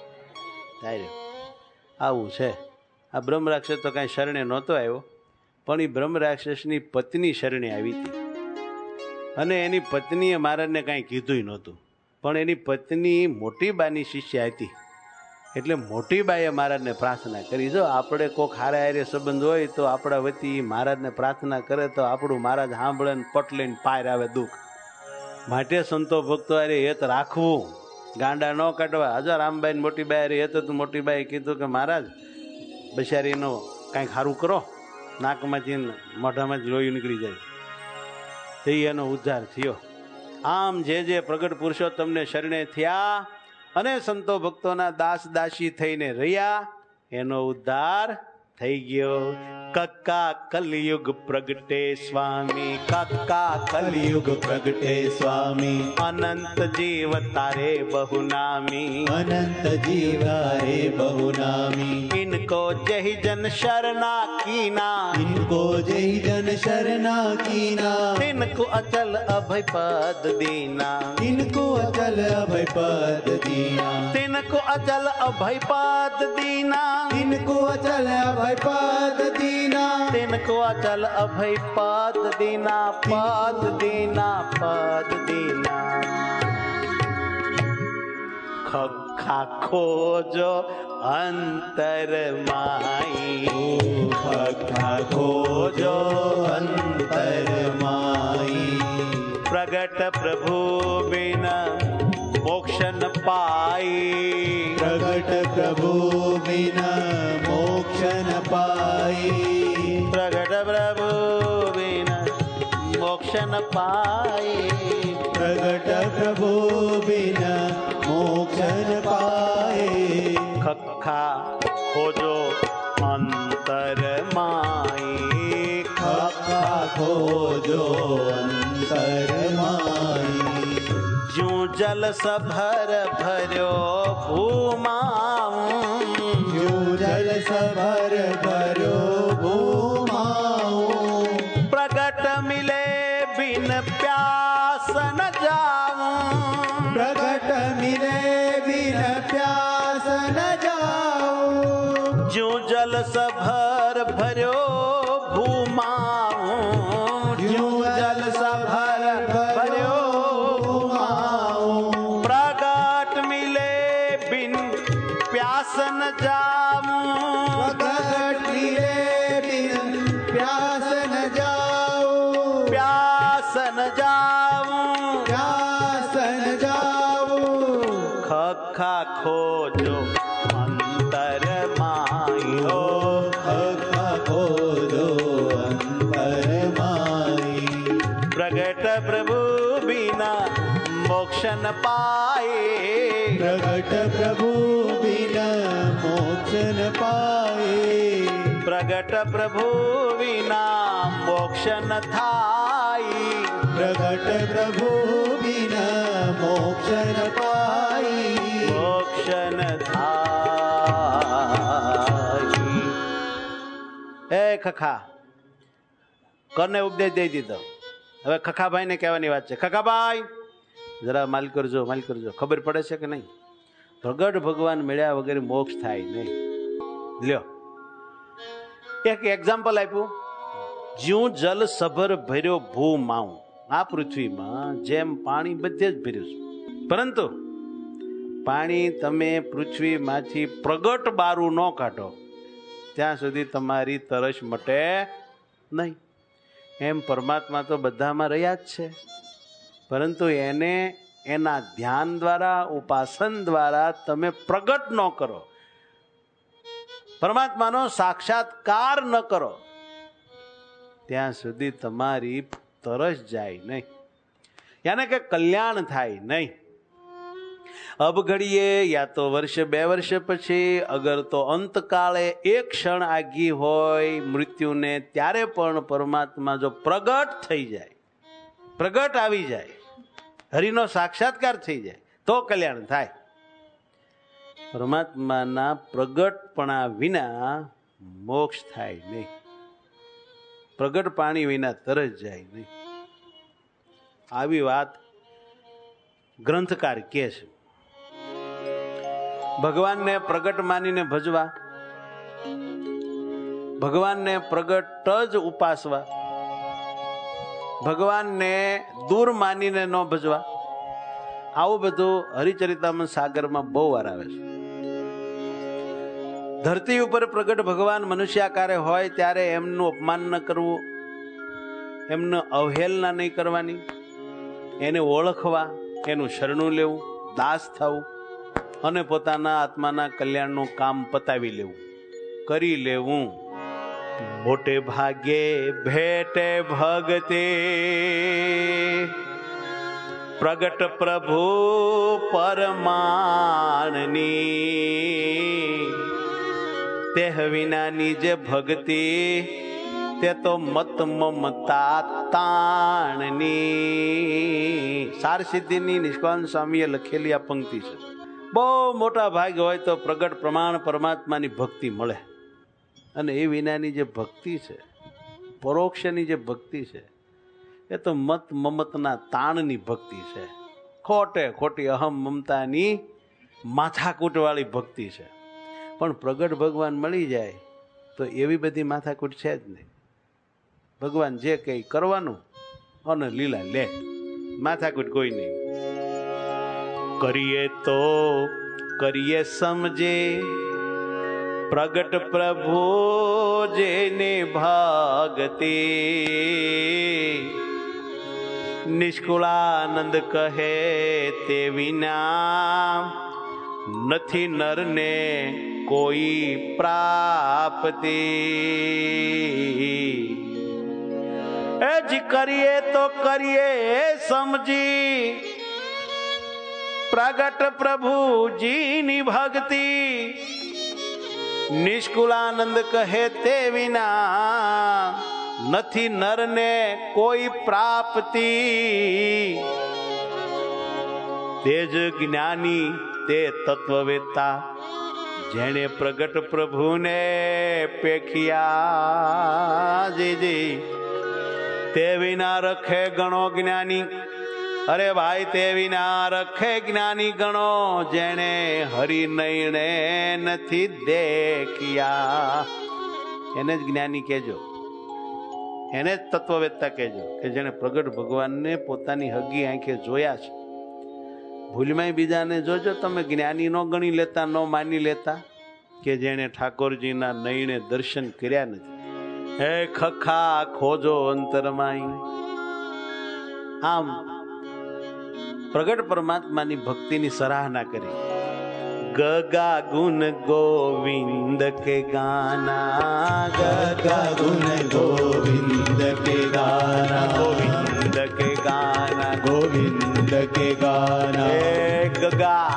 તાર્યો. આવું છે. આ બ્રહ્મ રાક્ષસ તો કાંઈ શરણે નહોતો આવ્યો, પણ એ બ્રહ્મ રાક્ષસની પત્ની શરણે આવી હતી. અને એની પત્નીએ મહારાજને કાંઈ કીધું નહોતું, પણ એની પત્ની મોટી બાની શિષ્યા હતી. એટલે મોટી બાએ મહારાજને પ્રાર્થના કરી, જો આપણે કોઈક હારે હારે સંબંધ હોય તો આપણા વતી મહારાજને પ્રાર્થના કરે તો આપણું મહારાજ સાંભળે ને પટ લઈને પાર આવે દુઃખ. માટે સંતો ભક્તો અરે હેત રાખવું, ગાંડા ન કાઢવા. હજાર રામબાઈ મોટી બાઈ અરે હેત હતું. મોટી બાઈએ કીધું કે મહારાજ બિચારીનો કાંઈક સારું કરો, નાકમાંથી મોઢામાંથી લોહી નીકળી જાય. તે એનો ઉદ્ધાર થયો. આમ જે જે પ્રગટ પુરુષો તમને શરણે થયા અને સંતો ભક્તોના દાસ દાસી થઈને રહ્યા, એનો ઉદ્ધાર થઈ ગયો. કક્કા કલયુગ પ્રગટે સ્વામી, કક્કા કલયુગ પ્રગટે સ્વામી. અનંત જીવ તારે બહુ નામી, અનંત જીવ રે બહુ નામી. ઇनको જય જન શરણા કીના, ઇनको જય જન શરણા કીના. तिनको अचल अभय पद दीना, इनको अचल अभय पद दीना. तिनको अचल अभय पद दीना, इनको अचल अभय पद दीना. तिनको अचल अभय पद दीना, पद दीना, पद दीना. खखा खोजो अंतर माई, खखा खोजो अंतर माई. प्रगट प्रभु बिना મોક્ષ ન પાઈ. પ્રગટ પ્રભુ વિના મોક્ષ ન પાઈ. પ્રગટ પ્રભુ વિના મોક્ષ ન પાઈ. પ્રગટ પ્રભુ વિના મોક્ષ ન પાઈ. ખખા ખોજો અંતર માઈ. ખખા ખોજો અંતર માઈ. જ્યું જલ સભર ભર્યો ભૂમાઉં. જ્યું જલ સભર ભર્યો ભૂમાઉં. પ્રગટ મિલે બિન પ્યાસ ન જાઉં. પ્રગટ મિલે બિન પ્યાસ ન જાઉં. જ્યું જલ સભર ભર્યો ભૂમાઉં. જ્યું જલ સભર ભર્યો ભૂમાઉં. પ્રગટ મિલે બિન પ્યાસ ન જાઉં. પ્રગટ મિલે બિન પ્યાસ ન જાઉં. પ્યાસ ન જાઉં. પ્યાસ ન જાઉં. ખખા ખોજો અંતર માયો. ખખા ખોજો અંતર માઈ. પ્રગટ પ્રભુ વિના મોક્ષ ન પાય. પ્રગટ પ્રભુ વિના મોક્ષ ન પાય. પ્રગટ પ્રભુ વિના મોક્ષ ન થાય. પ્રગટ પ્રભુ વિના મોક્ષ ન પાય. મોક્ષ ન થાય. એ ખખા કરને ઉપદેશ દઈ દીધો. હવે ખખાભાઈ ને કહેવાની વાત છે. ખખાભાઈ જરા માલ કરજો, માલ કરજો. ખબર પડે છે કે નહીં? પ્રગટ ભગવાન મળ્યા વગર મોક્ષ થાય નહીં. લ્યો એક એક્ઝામ્પલ આપ્યું. જ્યું જલ સભર ભર્યો ભૂમાઉં. આ પૃથ્વીમાં જેમ પાણી બધે જ ભર્યું છે, પરંતુ પાણી તમે પૃથ્વીમાંથી પ્રગટ બારું ન કાઢો ત્યાં સુધી તમારી તરસ મટે નહીં. એમ પરમાત્મા તો બધામાં રહ્યા જ છે, પરંતુ એને એના ધ્યાન દ્વારા, ઉપાસન દ્વારા તમે પ્રગટ ન કરો, પરમાત્માનો સાક્ષાત્કાર ન કરો, ત્યાં સુધી તમારી તરસ જાય નહીં, યાને કે કલ્યાણ થાય નહીં. અબઘડીએ યા તો વર્ષ બે વર્ષ પછી, અગર તો અંતકાળે એક ક્ષણ આગી હોય મૃત્યુને, ત્યારે પણ પરમાત્મા જો પ્રગટ થઈ જાય, પ્રગટ આવી જાય, હરિનો સાક્ષાત્કાર થઈ જાય તો કલ્યાણ થાય. પરમાત્માના પ્રગટપણા વિના મોક્ષ થાય નહીં. પ્રગટ પાણી વિના તરસ જાય નહીં. આવી વાત ગ્રંથકાર કહે છે. ભગવાનને પ્રગટ માનીને ભજવા, ભગવાનને પ્રગટ જ ઉપાસવા, ભગવાનને દૂર માનીને ન ભજવા, આવું બધું હરિચરિતામૃત સાગરમાં બહુ વાર આવે છે. ધરતી ઉપર પ્રગટ ભગવાન મનુષ્યાકારે હોય ત્યારે એમનું અપમાન ન કરવું, એમને અવહેલના નહીં કરવાની, એને ઓળખવા, એનું શરણું લેવું, દાસ થવું અને પોતાના આત્માના કલ્યાણનું કામ પતાવી લેવું, કરી લેવું. મોટે ભાગે ભેટે ભગતે પ્રગટ પ્રભુ પરમાણની, તેહ વિનાની જે ભક્તિ તે તો મત મમતા તાણની. સાર સિદ્ધિની નિષ્કાન સ્વામીએ લખેલી આ પંક્તિ છે. બહુ મોટા ભાગ હોય તો પ્રગટ પ્રમાણ પરમાત્માની ભક્તિ મળે, અને એ વિનાની જે ભક્તિ છે, પરોક્ષની જે ભક્તિ છે, એ તો મત મમતના તાણની ભક્તિ છે. ખોટે ખોટી અહમ મમતાની માથાકૂટવાળી ભક્તિ છે. પણ પ્રગટ ભગવાન મળી જાય તો એવી બધી માથાકૂટ છે જ નહીં. ભગવાન જે કંઈ કરવાનું અને લીલા લે, માથાકૂટ કોઈ નહીં. કરીએ તો કરીએ સમજે પ્રગટ પ્રભુ જેને ભાગતે, નિષ્કુળાનંદ કહે તે વિના નથી નરને કોઈ પ્રાપ્તિ. એ જી કરીએ તો કરીએ સમજી પ્રગટ પ્રભુજીની ભક્તિ. નિષ્કુળાનંદ કહે તે વિના નથી નરને કોઈ પ્રાપ્તિ. તેજ જ્ઞાની તે તત્વવેતા જેણે પ્રગટ પ્રભુને પેખ્યા. જીજી તે વિના રખે ગણો જ્ઞાની. અરે ભાઈ તે વિના રખે જ્ઞાની ગણો જેણે હરિનયણે નથી દેખ્યા. એને જ જ્ઞાની કહેજો, એને જ તત્વવેત્તા કહેજો કે જેને પ્રગટ ભગવાનને પોતાની હગી આંખે જોયા છે. ભૂલમાં બીજાને જોજો તમે જ્ઞાની નો ગણી લેતા, નો માની લેતા કે જેને ઠાકોરજીના નયણે દર્શન કર્યા નથી. હે ખખા ખોજો અંતરમાઈ. આમ પ્રગટ પરમાત્માની ભક્તિની સરાહના કરી. ગગા ગુણ ગોવિંદ કે ગાના, ગગા ગુણ ગોવિંદ કે ગાના, ગોવિંદ કે ગાના, ગોવિંદ કે ગાના. હે ગગા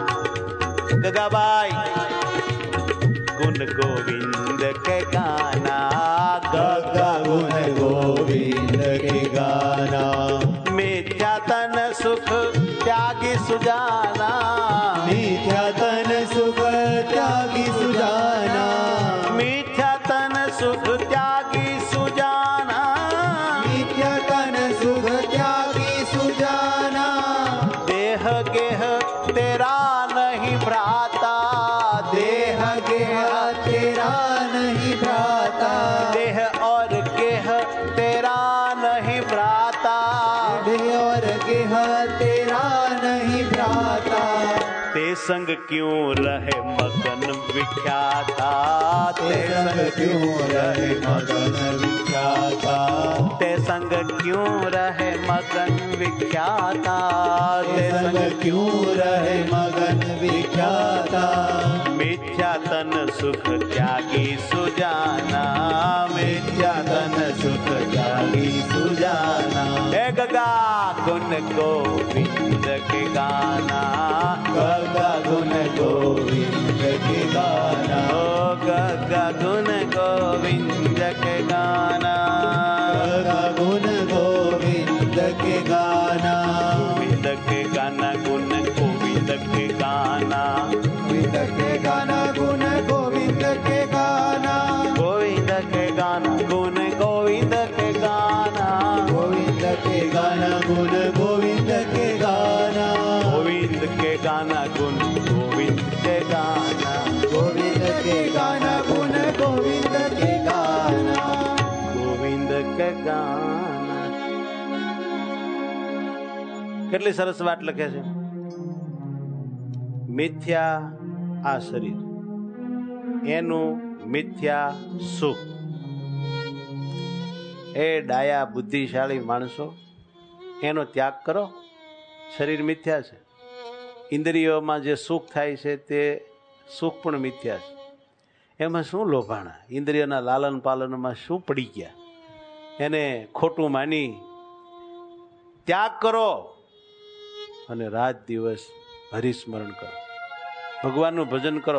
ગગાબાઈ ગુણ ગોવિંદ કે ગાના, ગગા ગુણ ગોવિંદ કે ગાના. મિથ્યા તન સુખ ત્યાગી સુજાના, મિથ્યા તન સુખ ત્યાગી સુજાના, મિથ્યા તન સુખ ત્યાગી સુજાના, મિથ્યા તન સુખ ત્યાગી સુજાના. દેહ ગેહ તેરા નહીં ભ્રાતા, દેહ ગેહ તેરા નહીં ભ્રાતા, देह और गेह तेरा नहीं भ्राता, देह और गेह तेरा नहीं भ्राता. ते संग क्यों रहे मगन विख्याता, ते संग क्यों रहे मगन विख्याता, ते संग क्यों रहे मगन विख्याता, ते संग क्यों रहे मगन विख्याता. मिथ्या तन सुख त्यागी सुजाना, मिथ्या तन सुख त्यागी सुजाना. हे गगा गुण गोविंद के गाना, गगा गुण गोविंद के गाना, ओ गगा गुण गोविंद के गाना, गगा गुण गोविंद के गाना. गोविंद के गाना गुण गोविंद के गाना, गोविंद के गाना गुण गोविंद के गाना, गोविंद के गाना गुण गोविंद के गाना, गोविंद के गाना गुण गोविंद के गाना, गोविंद के गाना गुण गोविंद के गाना, गोविंद के गाना गुण गोविंद के गाना, गोविंद के गाना. કેટલી સરસ વાત લખે છે. મિથ્યા આ શરીર, એનું મિથ્યા સુખ. એ ડાયા બુદ્ધિશાળી માણસો એનો ત્યાગ કરો. શરીર મિથ્યા છે. ઇન્દ્રિયોમાં જે સુખ થાય છે તે સુખ પણ મિથ્યા છે. એમાં શું લોભાણા? ઇન્દ્રિયોના લાલન પાલનમાં શું પડી ગયા? એને ખોટું માની ત્યાગ કરો અને રાત દિવસ હરિસ્મરણ કરો, भगवान भजन करो.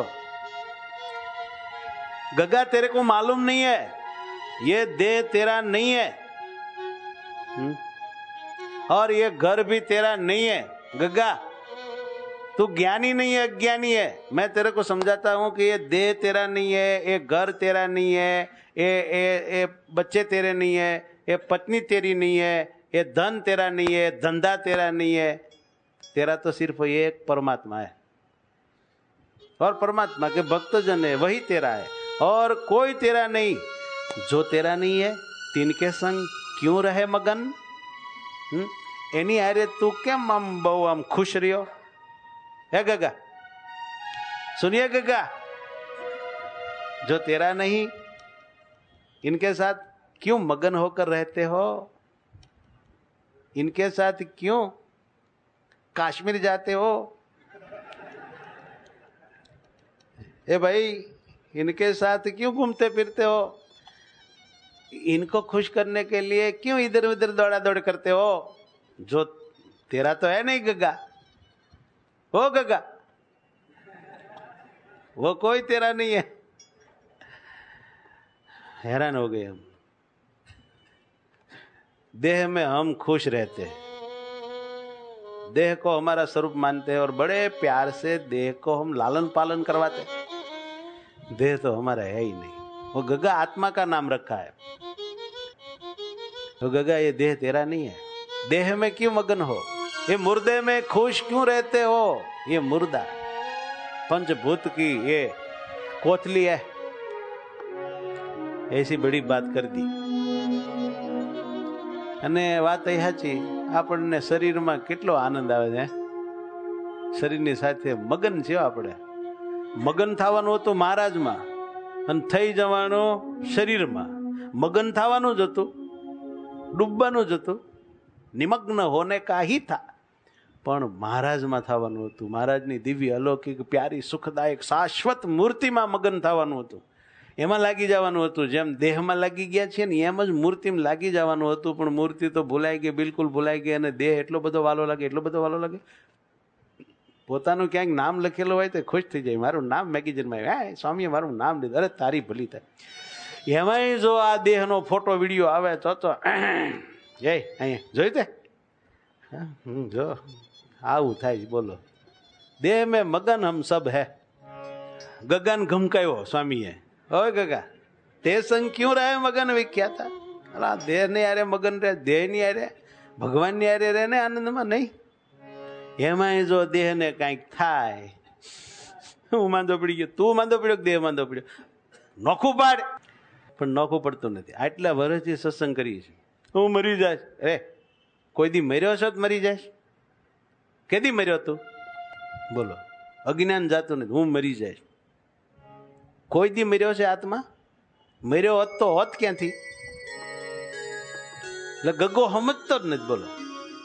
गगा तेरे को मालूम नहीं है ये देह तेरा नहीं है, हुँ? और ये घर भी तेरा नहीं है. गगा तू ज्ञानी नहीं है, अज्ञानी है. मैं तेरे को समझाता हूं कि ये देह तेरा नहीं है, ये घर तेरा नहीं है, ये ये ये बच्चे तेरे नहीं है, ये पत्नी तेरी नहीं है, ये धन तेरा नहीं है, धंधा तेरा नहीं है. तेरा तो सिर्फ एक परमात्मा है और परमात्मा के भक्तजन है, वही तेरा है और कोई तेरा नहीं. जो तेरा नहीं है तिनके संग क्यों रहे मगन? एनी हारे तू केम आम बहु आम खुश रहो? है गगा, सुनिए गगा, जो तेरा नहीं इनके साथ क्यों मगन होकर रहते हो? इनके साथ क्यों काश्मीर जाते हो? ए भाई, इनके साथ क्यों घूमते फिरते हो? इनको खुश करने के लिए क्यों इधर उधर दौड़ा दौड़ करते हो? जो तेरा तो है नहीं गग्गा, वो गग्गा, वो कोई तेरा नहीं है। हैरान हो गए हम। देह में हम खुश रहते हैं, देह को हमारा स्वरूप मानते हैं और बड़े प्यार से देह को हम लालन पालन करवाते हैं। देह तो हमारा है ही नहीं, वो गग्गा आत्मा का नाम रखा है। तो गग्गा, ये देह तेरा नहीं है। देह में क्यों मगन हो? ये मुर्दे में खुश क्यों रहते हो? ये मुर्दा पंचभूत की ये कोथली है। ऐसी बड़ी बात कर दी। અને વાત એ સાચી, આપણને શરીરમાં કેટલો આનંદ આવે છે, શરીરની સાથે મગન છે આપણે. મગન થવાનું હતું મહારાજમાં અને થઈ જવાનું શરીરમાં. મગન થવાનું જ હતું, ડૂબવાનું જ હતું, નિમગ્ન હોને કા હી થા, પણ મહારાજમાં થવાનું હતું. મહારાજની દિવ્ય અલૌકિક પ્યારી સુખદાયક શાશ્વત મૂર્તિમાં મગન થવાનું હતું. એમાં લાગી જવાનું હતું. જેમ દેહમાં લાગી ગયા છે ને એમ જ મૂર્તિમાં લાગી જવાનું હતું. પણ મૂર્તિ તો ભૂલાઈ ગઈ, બિલકુલ ભૂલાઈ ગઈ. અને દેહ એટલો બધો વાલો લાગે, એટલો બધો વાલો લાગે. પોતાનું ક્યાંક નામ લખેલું હોય તો ખુશ થઈ જાય. મારું નામ મેગેઝિનમાં આવ્યું, હે સ્વામીએ મારું નામ લીધું, અરે તારી ભલી થાય. એમાંય જો આ દેહનો ફોટો વિડીયો આવે તો તો જય અહીંયા જોઈ તે જો આવું થાય. બોલો, દેહ મેં મગન હમ સબ હે. ગગન ઘમકાયો સ્વામીએ, ઓય ગગા તે સંગ ક્यों રહે મગન વિખ્યાત? અલા દેહ ને યારે મગન રહે, દેહ ની યારે ભગવાન ની યારે રહે ને આનંદમાં નહીં. એમાંય જો દેહ ને કઈક થાય, હું માંદો પડી ગયો, તું માંદો પડ્યો, દેહ માંદો પડ્યો, નોખું પાડ. પણ નોખું પડતું નથી. આટલા વર્ષથી સત્સંગ કરીએ છીએ. હું મરી જાય રે, કોઈ દી મર્યો છો તો મરી જાય? કેદી મર્યો તું? બોલો, અજ્ઞાન જાતું નથી. હું મરી જાય. કોઈ દી મર્યો છે આત્મા? મર્યો હોત તો હોત ક્યાંથી? એટલે ગગ્ગો સમજતો જ નથી. બોલો,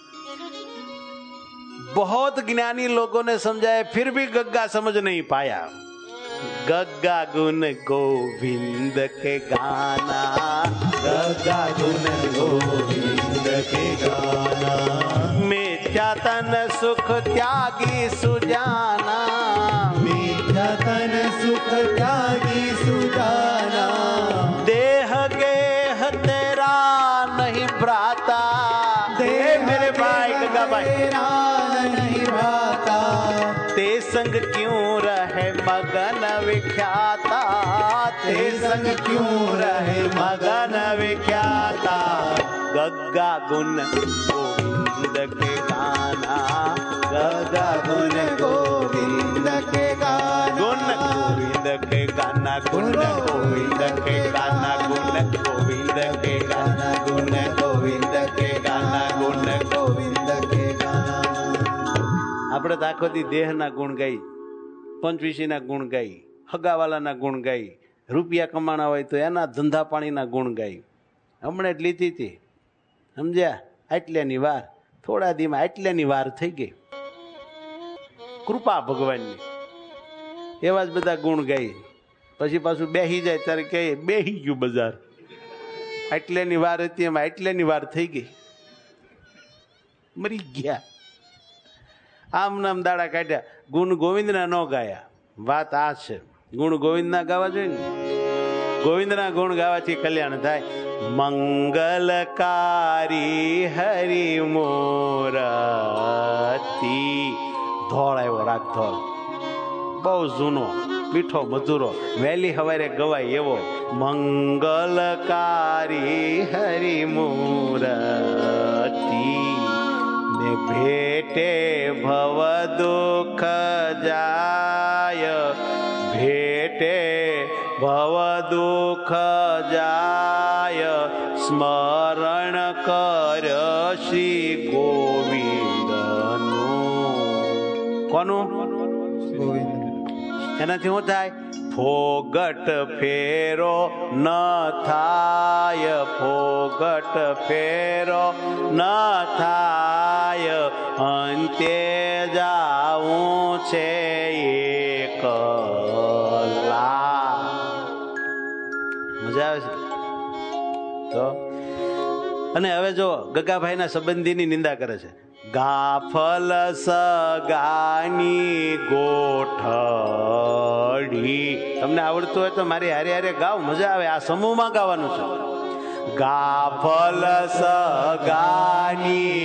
बहुत ज्ञानी लोगों ने समझाया, फिर भी गग्गा समझ नहीं पाया. गग्गा गुण गोविंद के गाना, गग्गा गुण गोविंद के गाना, मिथ्या तन सुख त्यागी सुजाना, मिथ्या तन सुख त्यागी सुजाना, देह गेह तेरा नहीं भ्राता. देह मेरे भाई गग्गा भाई नहीं भाता, ते संग क्यों रहे मगन विख्याता, ते संग क्यों रहे मगन विख्याता. गग्गा गुण गोविंद के गाना, गग्गा गुण गोविंद के गाना, गुण गोविंद के गाना, गुण गोविंद के गाना, गुण गोविंद के गाना, गुण गोविंद के गाना, गुण गोविंद के गाना. આપણે તો આખો દી દેહના ગુણ ગાઈ, પંચવીસીના ગુણ ગાઈ, હગાવાલાના ગુણ ગાઈ, રૂપિયા કમાણા હોય તો એના ધંધા પાણીના ગુણ ગાઈ. હમણાં જ લીધી હતી, સમજ્યા? આટલેની વાર, થોડા દીમાં આટલેની વાર થઈ ગઈ. કૃપા ભગવાનની. એવા જ બધા ગુણ ગાઈ. પછી પાછું બેસી જાય ત્યારે કહે બેસી ગયું બજાર. આટલેની વાર હતી એમાં આટલેની વાર થઈ ગઈ, મરી ગયા. આમ નામ દાડા કાઢ્યા. ગુણ ગોવિંદના ન ગાયા. વાત આ છે, ગુણ ગોવિંદના ગાવા જોઈએ ને. ગોવિંદના ગુણ ગાવાથી કલ્યાણ થાય. મંગલકારી હરિ મોરતી. ધોળ આવ્યો, રાગ ધોળ, બહુ જૂનો, મીઠો મધુરો, વહેલી સવારે ગવાય એવો. મંગલકારી હરિ મોરતી, ને ભેટે ભવ દુઃખ જાય, ભેટે ભવ દુઃખ જાય, સ્મરણ કર શ્રી ગોવિંદનું. કોનું? ગોવિંદ. એનાથી શું થાય? ફોગટ ફેરો ન થાય, ફોગટ ફેરો ન થાય, અંતે જાવું છે એકલા. મજા આવે છે તો. અને હવે જો ગગાભાઈના સંબંધીની નિંદા કરે છે. ગાફલ સગાની ગોઠડી. તમને આવડતું હોય તો મારી હારે હારે ગાવ, મજા આવે. આ સમૂહમાં ગાવાનું છે. ગાફલ સગાની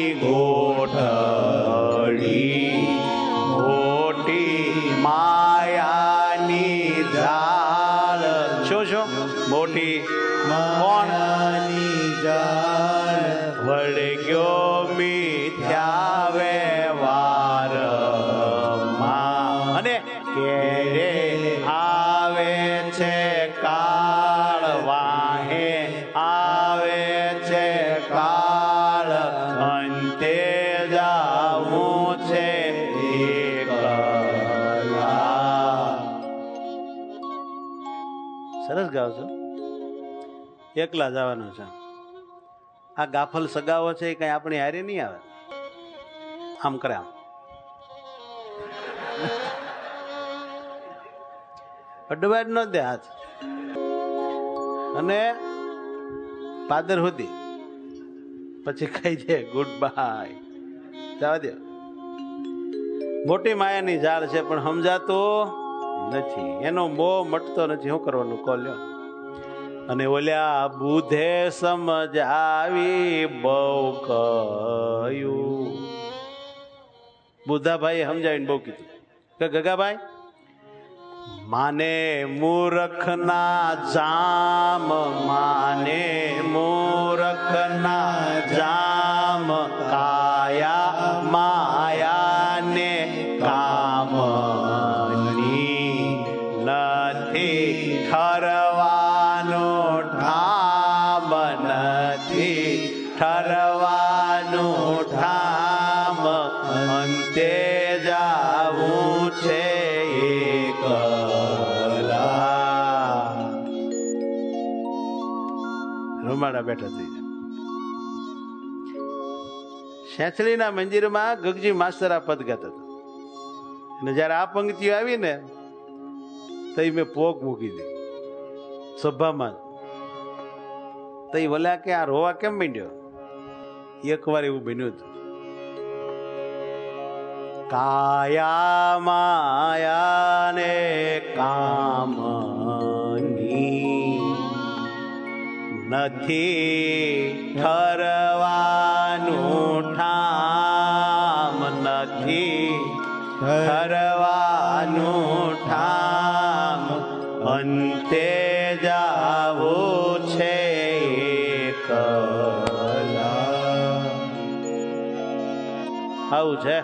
ગોઠડી, મોટી માયાની જાળ. શું શું મોટી માયાની જાળ, વળગ્યો મિથ્યા વ્યવહાર માં. અને કેરે આવે છે કાળ, વાહે આવે છે કાળ, અંતે જાવું છે એકલા. સરસ ગાવ છો. એકલા જવાનું છે. આ ગાફલ સગાઓ છે એ કઈ આપણી હારે નહીં આવે. આમ કરે આમ અડવાડ ન દે હાથ. અને પાદર સુધી પછી કઈ છે ગુડ બાય, જવા દે. મોટી માયાની ઝાડ છે પણ સમજાતો નથી, એનો મોહ મટતો નથી. શું કરવાનું કોલ્યો? અને ઓલ્યા બુધે સમજાવી બહુ કયું. બુધાભાઈ સમજાવીને બહુ કીધું કે ગગાભાઈ, માને મૂર્ખના જામ, માને મૂર્ખના જામ, કાયા માયાને કામની નથી ઠરવાનું ઠામ, નથી ઠરવાનું ઠામ, અંતે જાવું છે એકલા. રૂમાડા બેઠા થઈ જાય. શેથળીના મંદિરમાં ગગજી માસ્તર આ પદ ગાતા હતા. અને જયારે આ પંક્તિઓ આવી ને તો મેં પોક મૂકી દી સભામાં. તો એ વલ્યા કે આ રોવા કેમ માંડ્યો? એક વાર એવું બન્યું હતું. કાયા માયાને કામની નથી ઠરવાનું ઠામ, નથી ઠરવાનું ઠામ, અંતે જાવું છે એકલા. આવું છે.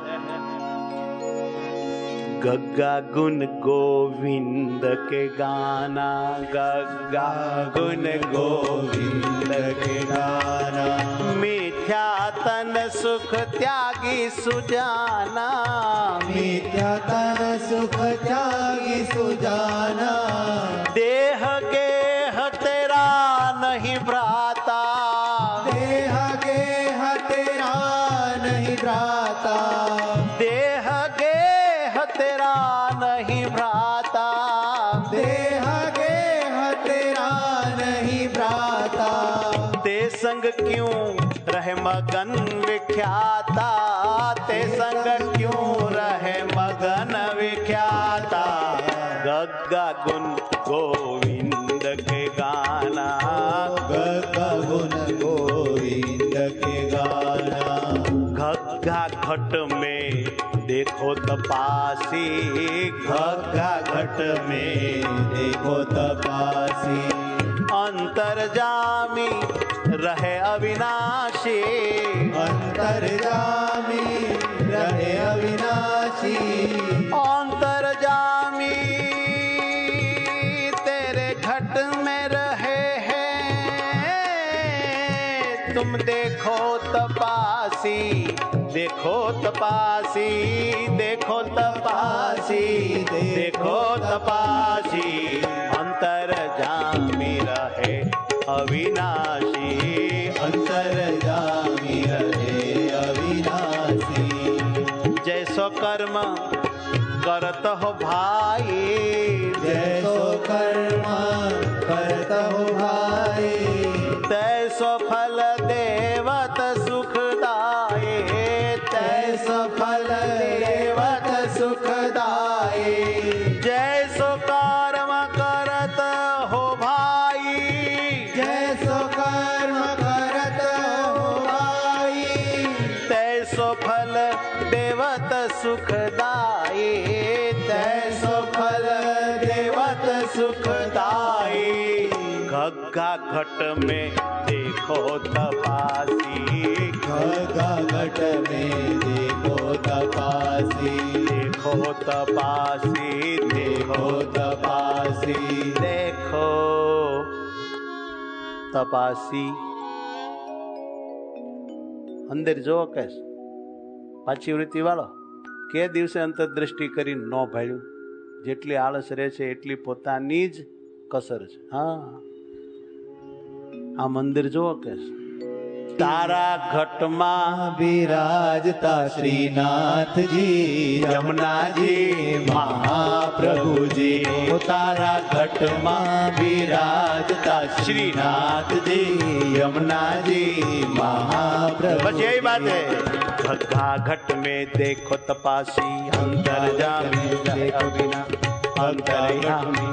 गग्गा गुण गोविंद के गाना, गग्गा गुण गोविंद के गाना, मिथ्या तन सुख त्यागी सुजाना, मिथ्या तन सुख त्यागी सुजाना, देह गेह तेरा नहीं भ्राता, देह गेह तेरा नहीं भ्राता, देह गेह तेरा नहीं भ्राता, देह गेह तेरा नहीं भ्राता, ते संग क्यों रहे मगन विख्याता, ते संग क्यों रहे मगन विख्याता, गग्गा गुण गोविंद के गाना, गग्गा गुण गोविंद के गाना, घग्गा घट में देखो तपासी, घग्गा घट में देखो तपासी, अंतर्जामी रहे अविनाशी, अंतर्जामी रहे अविनाशी, अंतर्जामी तेरे घट में रहे हैं, तुम देखो तपासी, देखो तपासी, देखो तपासी, देखो तपासी, अंतर जामी रहे अविनाशी, अंतर जामी रहे अविनाशी। जैसो कर्म करत हो भाई, जैसो कर्म करत हो भाई, तैसो फल देवत सुखदाये, तैसो फल देवत सुखदाये। जैसो कर्म करत हो भाई, जैसो कर्म करत हो भाई, तैसो फल देवत सुखदाये, तैसो फल देवत सुखदाई। घग्गा घट में देखो तपासी, घग्गा घट में देखो तपासी, देखो तपासी, देखो तपासी, देखो तपासी। અંદર જો કેસ પાછી વૃત્તિ વાળો કે દિવસે અંતરદ્રષ્ટિ કરી ન ભાળ્યું, જેટલી આળસ રહે છે એટલી પોતાની જ કસર છે. હા, આ મંદિર જો કે તારા ઘટમાં વિરાજતા શ્રીનાથજી, યમુનાજી મહાપ્રભુજી, તારા ઘટમાં વિરાજતા શ્રીનાથજી, યમુનાજી મહાપ્રભુ। बस यही बात है। घग्गा घट में देखो तपासी, अंतर जामी देखो बिना अंतर्यामी।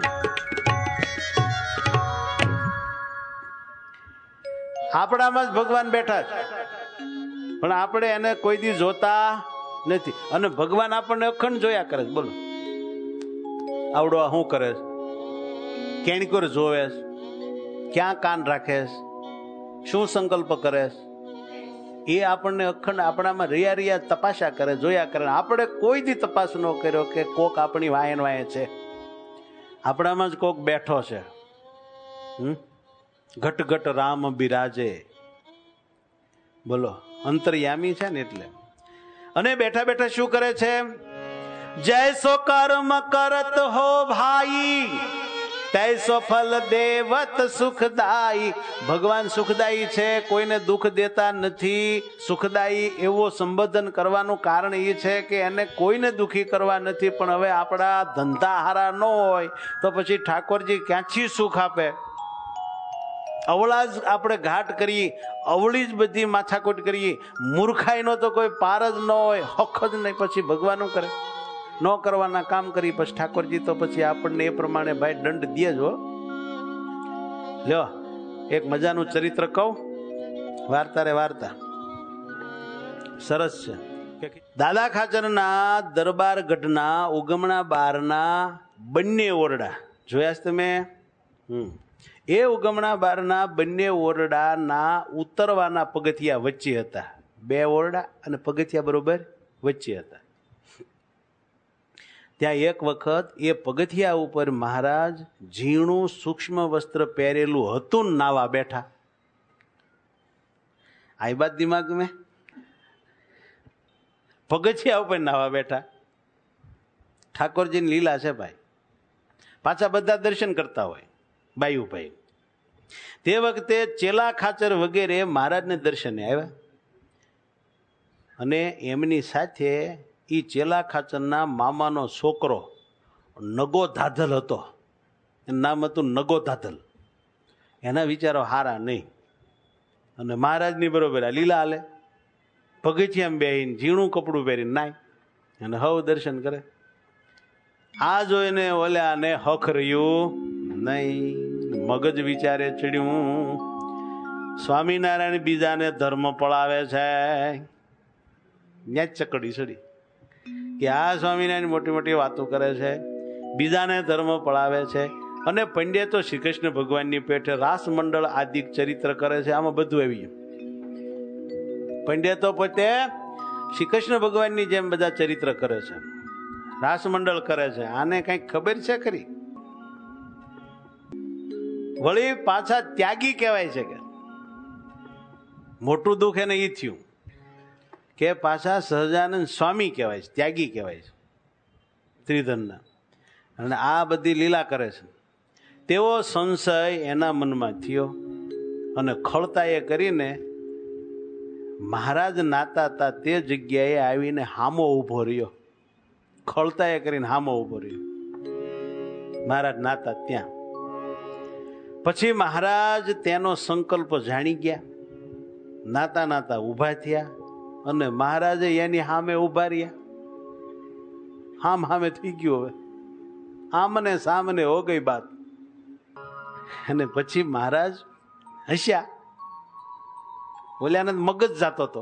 આપણામાં જ ભગવાન બેઠા છે, પણ આપણે એને કોઈ દી જોતા નથી, અને ભગવાન આપણને અખંડ જોયા કરે છે. બોલો આવડો આ શું કરે છે, કેણકોર જોવે છે, ક્યાં કાન રાખે છે, શું સંકલ્પ કરે છે, એ આપણને અખંડ આપણામાં રિયા રિયા તપાસ્યા કરે, જોયા કરે. આપણે કોઈ દી તપાસ ન કર્યો કે કોક આપણી વાયન વાય છે. આપણામાં જ કોક બેઠો છે. હમ ઘટ ઘટ રામ બિરાજે, બોલો અંતર્યામી છે ને એટલે. અને બેઠા બેઠા શું કરે છે? જૈસો કર્મ કરત હો ભાઈ, તૈસો ફલ દેવત સુખદાયી. ભગવાન સુખદાયી છે, કોઈને દુઃખ દેતા નથી. સુખદાયી એવો સંબોધન કરવાનું કારણ એ છે કે એને કોઈને દુઃખી કરવા નથી. પણ હવે આપણા ધંધા હારા ન હોય તો પછી ઠાકોરજી ક્યાંથી સુખ આપે? અવળા જ આપણે ઘાટ કરીએ, અવળી જ બધી માથાકૂટ કરીએ, મૂર્ખાઈનો તો કોઈ પાર જ ન હોય, હક જ નહીં. પછી ભગવાન શું કરે? ન કરવાના કામ કરી, પછી ઠાકોરજી તો પછી આપણને એ પ્રમાણે ભાઈ દંડ દે જ હો. લ્યો એક મજાનું ચરિત્ર કહું, વાર્તા રે વાર્તા સરસ છે. દાદા ખાચરના દરબાર ગઢના ઉગમણા બારના બંને ઓરડા જોયા છે તમે? હમ એ ઉગમણા બારના બંને ઓરડાના ઉતરવાના પગથિયા વચ્ચે હતા. બે ઓરડા અને પગથિયા બરોબર વચ્ચે હતા. ત્યાં એક વખત એ પગથિયા ઉપર મહારાજ ઝીણું સૂક્ષ્મ વસ્ત્ર પહેરેલું હતું નાવા બેઠા. આ બાત દિમાગ મેં પગથિયા ઉપર નાવા બેઠા. ઠાકોરજીની લીલા છે ભાઈ. પાછા બધા દર્શન કરતા હોય બાયુ ભાઈ. તે વખતે ચેલા ખાચર વગેરે મહારાજને દર્શને આવ્યા, અને એમની સાથે એ ચેલા ખાચરના મામાનો છોકરો નગો ધાધલ હતો. એનું નામ હતું નગો ધાધલ. એના વિચારો હારા નહીં, અને મહારાજની બરોબર આ લીલા હાલે. પગથિયામાં બેહીને ઝીણું કપડું પહેરીને નાય અને હવ દર્શન કરે. આ જોઈને ઓલ્યાને હખ રહ્યું નહીં. મગજ વિચારે ચડ્યું, સ્વામિનારાયણ બીજાને ધર્મ પળાવે છે. ત્યાં જ ચકડી ચડી કે આ સ્વામિનારાયણ મોટી મોટી વાતો કરે છે, બીજાને ધર્મ પળાવે છે. અને પંડ્ય તો શ્રી કૃષ્ણ ભગવાનની પેઠે રાસ મંડળ આદિ ચરિત્ર કરે છે. આમાં બધું આવી ગયું. પંડ્ય તો પોતે શ્રી કૃષ્ણ ભગવાનની જેમ બધા ચરિત્ર કરે છે, રાસ મંડળ કરે છે. આને કઈક ખબર છે ખરી? વળી પાછા ત્યાગી કહેવાય છે. કે મોટું દુઃખ એને એ થયું કે પાછા સહજાનંદ સ્વામી કહેવાય છે, ત્યાગી કહેવાય છે ત્રિધનના, અને આ બધી લીલા કરે છે. તેવો સંશય એના મનમાં થયો અને ખળતાએ કરીને મહારાજ નાતા હતા તે જગ્યાએ આવીને હામો ઊભો રહ્યો. ખળતાએ કરીને હામો ઊભો રહ્યો, મહારાજ નાતા ત્યાં. પછી મહારાજ તેનો સંકલ્પ જાણી ગયા, નાતા નાતા ઊભા થયા અને મહારાજે એની સામે ઊભા રહ્યા. હામ હામે થઈ ગયું, હવે આમને સામને હો ગઈ બાત. અને પછી મહારાજ હસ્યા, ઓલ્યાને મગજ જાતો હતો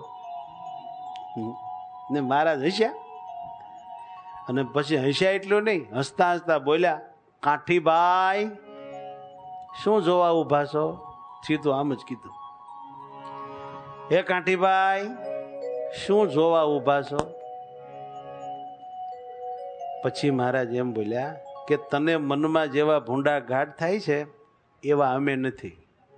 ને મહારાજ હસ્યા. અને પછી હસ્યા એટલું નહીં, હસતા હસતા બોલ્યા, કાઠીભાઈ શું જોવા ઊભા છો? સીધું આમ જ કીધું, હે કાઠીભાઈ શું જોવા ઊભા છો? પછી મહારાજ એમ બોલ્યા કે તને મનમાં જેવા ભૂંડા ઘાટ થાય છે એવા અમે નથી.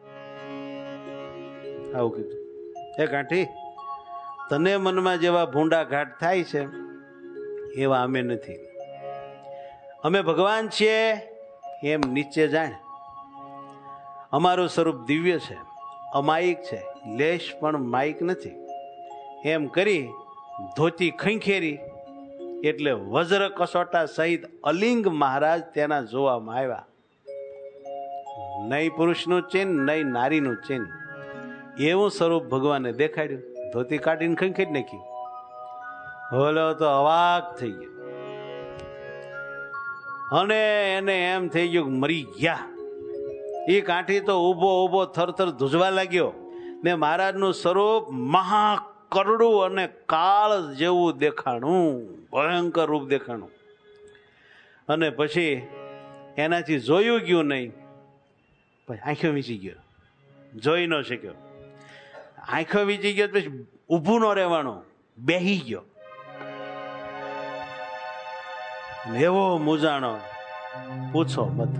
આવું કીધું, હે કાઠી તને મનમાં જેવા ભૂંડા ઘાટ થાય છે એવા અમે નથી. અમે ભગવાન છીએ એમ નીચે જાણ. અમારું સ્વરૂપ દિવ્ય છે, અમાયિક છે, લેશ પણ માયિક નથી. એમ કરી ધોતી ખંખેરી એટલે વજ્ર કસોટા સહિત અલિંગ મહારાજ તેના જોવામાં આવ્યા. નહીં પુરુષનું ચિહ્ન, નહીં નારીનું ચિહ્ન, એવું સ્વરૂપ ભગવાને દેખાડ્યું. ધોતી કાઢીને ખંખેરી નાખી. બોલો તો અવાક થઈ ગયો અને એને એમ થઈ ગયું મરી ગયા. એ કાઠી તો ઊભો ઊભો થરથર ધ્રુજવા લાગ્યો ને મહારાજનું સ્વરૂપ મહાકરડું અને કાળ જેવું દેખાણું, ભયંકર રૂપ દેખાણું. અને પછી એનાથી જોયું ગયું નહીં, પછી આંખો વીંચી ગયો, જોઈ ન શક્યો. આંખો વીંચી ગયો પછી ઊભું ન રહેવાનું, બેહી ગયો. એવો મૂંઝાણો પૂછો મત.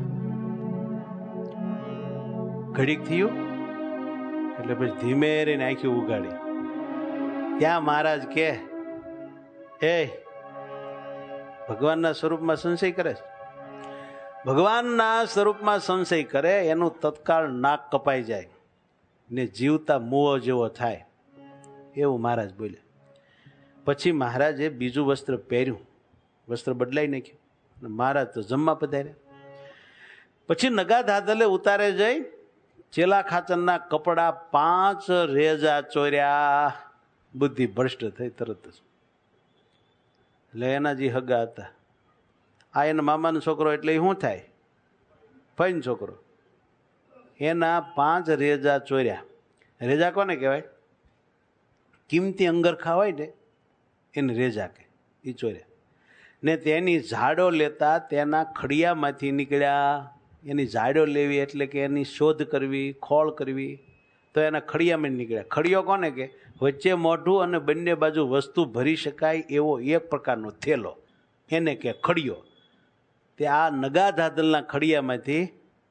ઘડીક થયું એટલે પછી ધીમે રહીને આંખી ઉગાડી. ત્યાં મહારાજ કે એ ભગવાનના સ્વરૂપમાં સંશય કરે છે. ભગવાનના સ્વરૂપમાં સંશય કરે એનું તત્કાળ નાક કપાઈ જાય ને જીવતા મુઓ જેવો થાય, એવું મહારાજ બોલ્યા. પછી મહારાજે બીજું વસ્ત્ર પહેર્યું, વસ્ત્ર બદલાઈ નાખ્યું. મહારાજ તો જમવા પધાર્યા. પછી નગા ધાદલે ઉતારે જઈ ચેલા ખાચરના કપડા પાંચ રેજા ચોર્યા. બુદ્ધિ ભ્રષ્ટ થઈ તરત જ. એટલે એના જે હગા હતા, આ એના મામાનો છોકરો એટલે શું થાય, ફઈનો છોકરો, એના પાંચ રેજા ચોર્યા. રેજા કોને કહેવાય? કિંમતી અંગરખા હોય ને એને રેજા કે, એ ચોર્યા. ને તેની ઝાડો લેતા તેના ખડિયામાંથી નીકળ્યા. એની ઝાડો લેવી એટલે કે એની શોધ કરવી, ખોળ કરવી, તો એના ખડિયામાં નીકળ્યા. ખડિયો કોને કે? વચ્ચે મોઢું અને બંને બાજુ વસ્તુ ભરી શકાય એવો એક પ્રકારનો થેલો, એને કે ખડિયો. તે આ નગા ધાદલના ખડિયામાંથી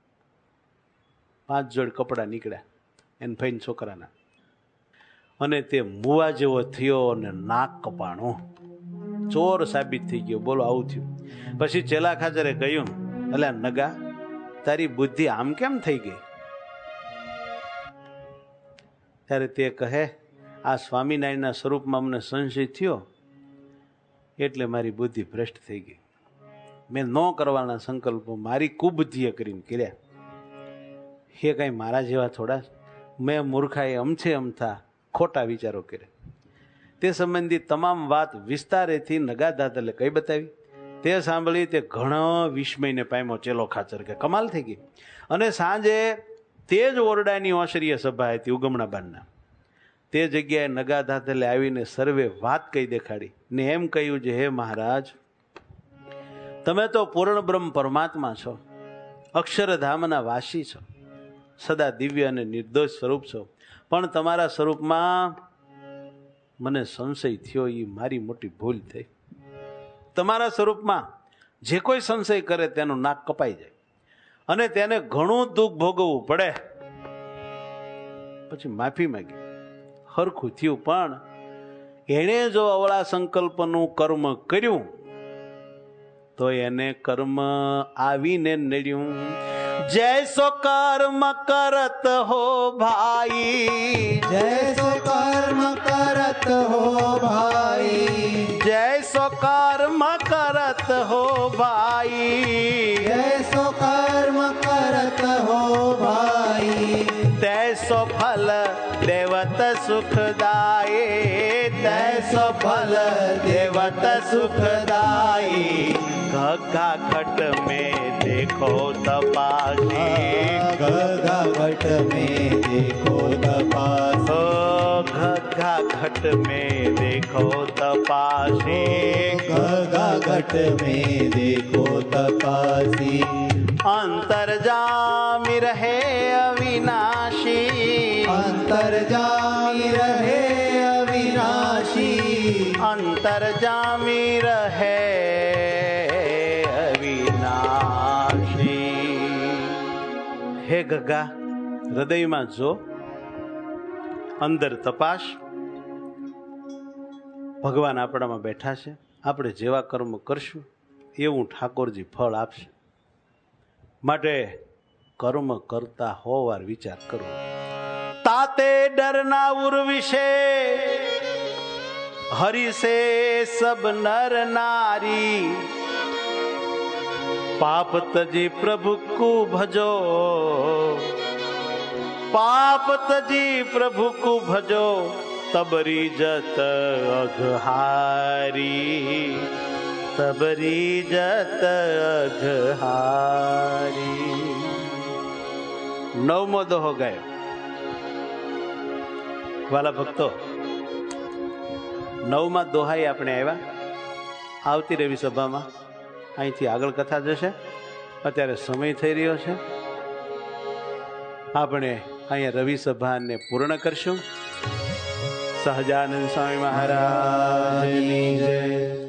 પાંચ જોડ કપડાં નીકળ્યા એને ફઈને છોકરાના. અને તે મુવા જેવો થયો અને નાક કપાણું, ચોર સાબિત થઈ ગયો. બોલો આવું થયું. પછી ચેલા ખાચરે કહ્યું, એટલે નગા તારી બુદ્ધિ આમ કેમ થઈ ગઈ? ત્યારે તે કહે, આ સ્વામિનારાયણના સ્વરૂપમાં અમને સંશય થયો એટલે મારી બુદ્ધિ ભ્રષ્ટ થઈ ગઈ. મેં ન કરવાના સંકલ્પો મારી કુબુદ્ધિએ કરીને કર્યા. એ કાંઈ મારા જેવા થોડા, મેં મૂર્ખાએ અમથે અમથા ખોટા વિચારો કર્યા. તે સંબંધી તમામ વાત વિસ્તારેથી નગા દાદલે કઈ બતાવી. તે સાંભળી તે ઘણો વિસ્મયને પામ્યો ચેલો ખાચર, કે કમાલ થઈ ગઈ. અને સાંજે તે જ ઓરડાની ઓસરીય સભા હતી ઉગમણા બારના. તે જગ્યાએ નગા દાદલે આવીને સર્વે વાત કહી દેખાડી ને એમ કહ્યું છે, હે મહારાજ, તમે તો પૂર્ણ બ્રહ્મ પરમાત્મા છો, અક્ષરધામના વાસી છો, સદા દિવ્ય અને નિર્દોષ સ્વરૂપ છો, પણ તમારા સ્વરૂપમાં મને સંશય થયો, એ મારી મોટી ભૂલ થઈ. તમારા સ્વરૂપમાં જે કોઈ સંશય કરે તેનું નાક કપાઈ જાય અને તેને ઘણું દુઃખ ભોગવવું પડે. પછી માફી માંગી, હરખું થયું, પણ એણે જો અવળા સંકલ્પનું કર્મ કર્યું તો એને કર્મ આવીને નડ્યું. જૈસો કર્મ કરત હો ભાઈ, जैसो कर्म करत हो भाई, જૈસો કર્મ કરત હો ભાઈ, जैसो कर्म करत हो भाई, તૈસો ફલ દેવત સુખદાયે, તૈસો ફલ દેવત સુખદાયી. ઘઘા ઘટ में देखो तपासी, घघा घट में देखो तपासी, ओ घघा घट में देखो तपासी, घघा घट में देखो तपासी. अंतर्जामी रहे अविनाशी, अंतर्जामी रहे अविनाशी, अंतर्जामी રહે અવિનાશી. હે ગગા, હૃદયમાં જો, અંદર તપાસ. ભગવાન આપણામાં બેઠા છે. આપણે જેવા કર્મ કરશું એવું ઠાકોરજી ફળ આપશે. માટે કર્મ કરતા હોવાર વિચાર કરવો. તાતે ડરના ઉર વિશે हरि से सब नर नारी, पाप तजी प्रभु को भजो, पाप तजी प्रभु को भजो, तबरी जत अघहारी, तबरी जत अघहारी. नवमो दोहो गयो. वाला भक्तो, નવમાં દોહાઈ આપણે આવ્યા. આવતી રવિ સભામાં અહીંથી આગળ કથા જશે. અત્યારે સમય થઈ રહ્યો છે. આપણે અહીંયા રવિ સભાને પૂર્ણ કરશું. સહજાનંદ સ્વામી મહારાજની જય.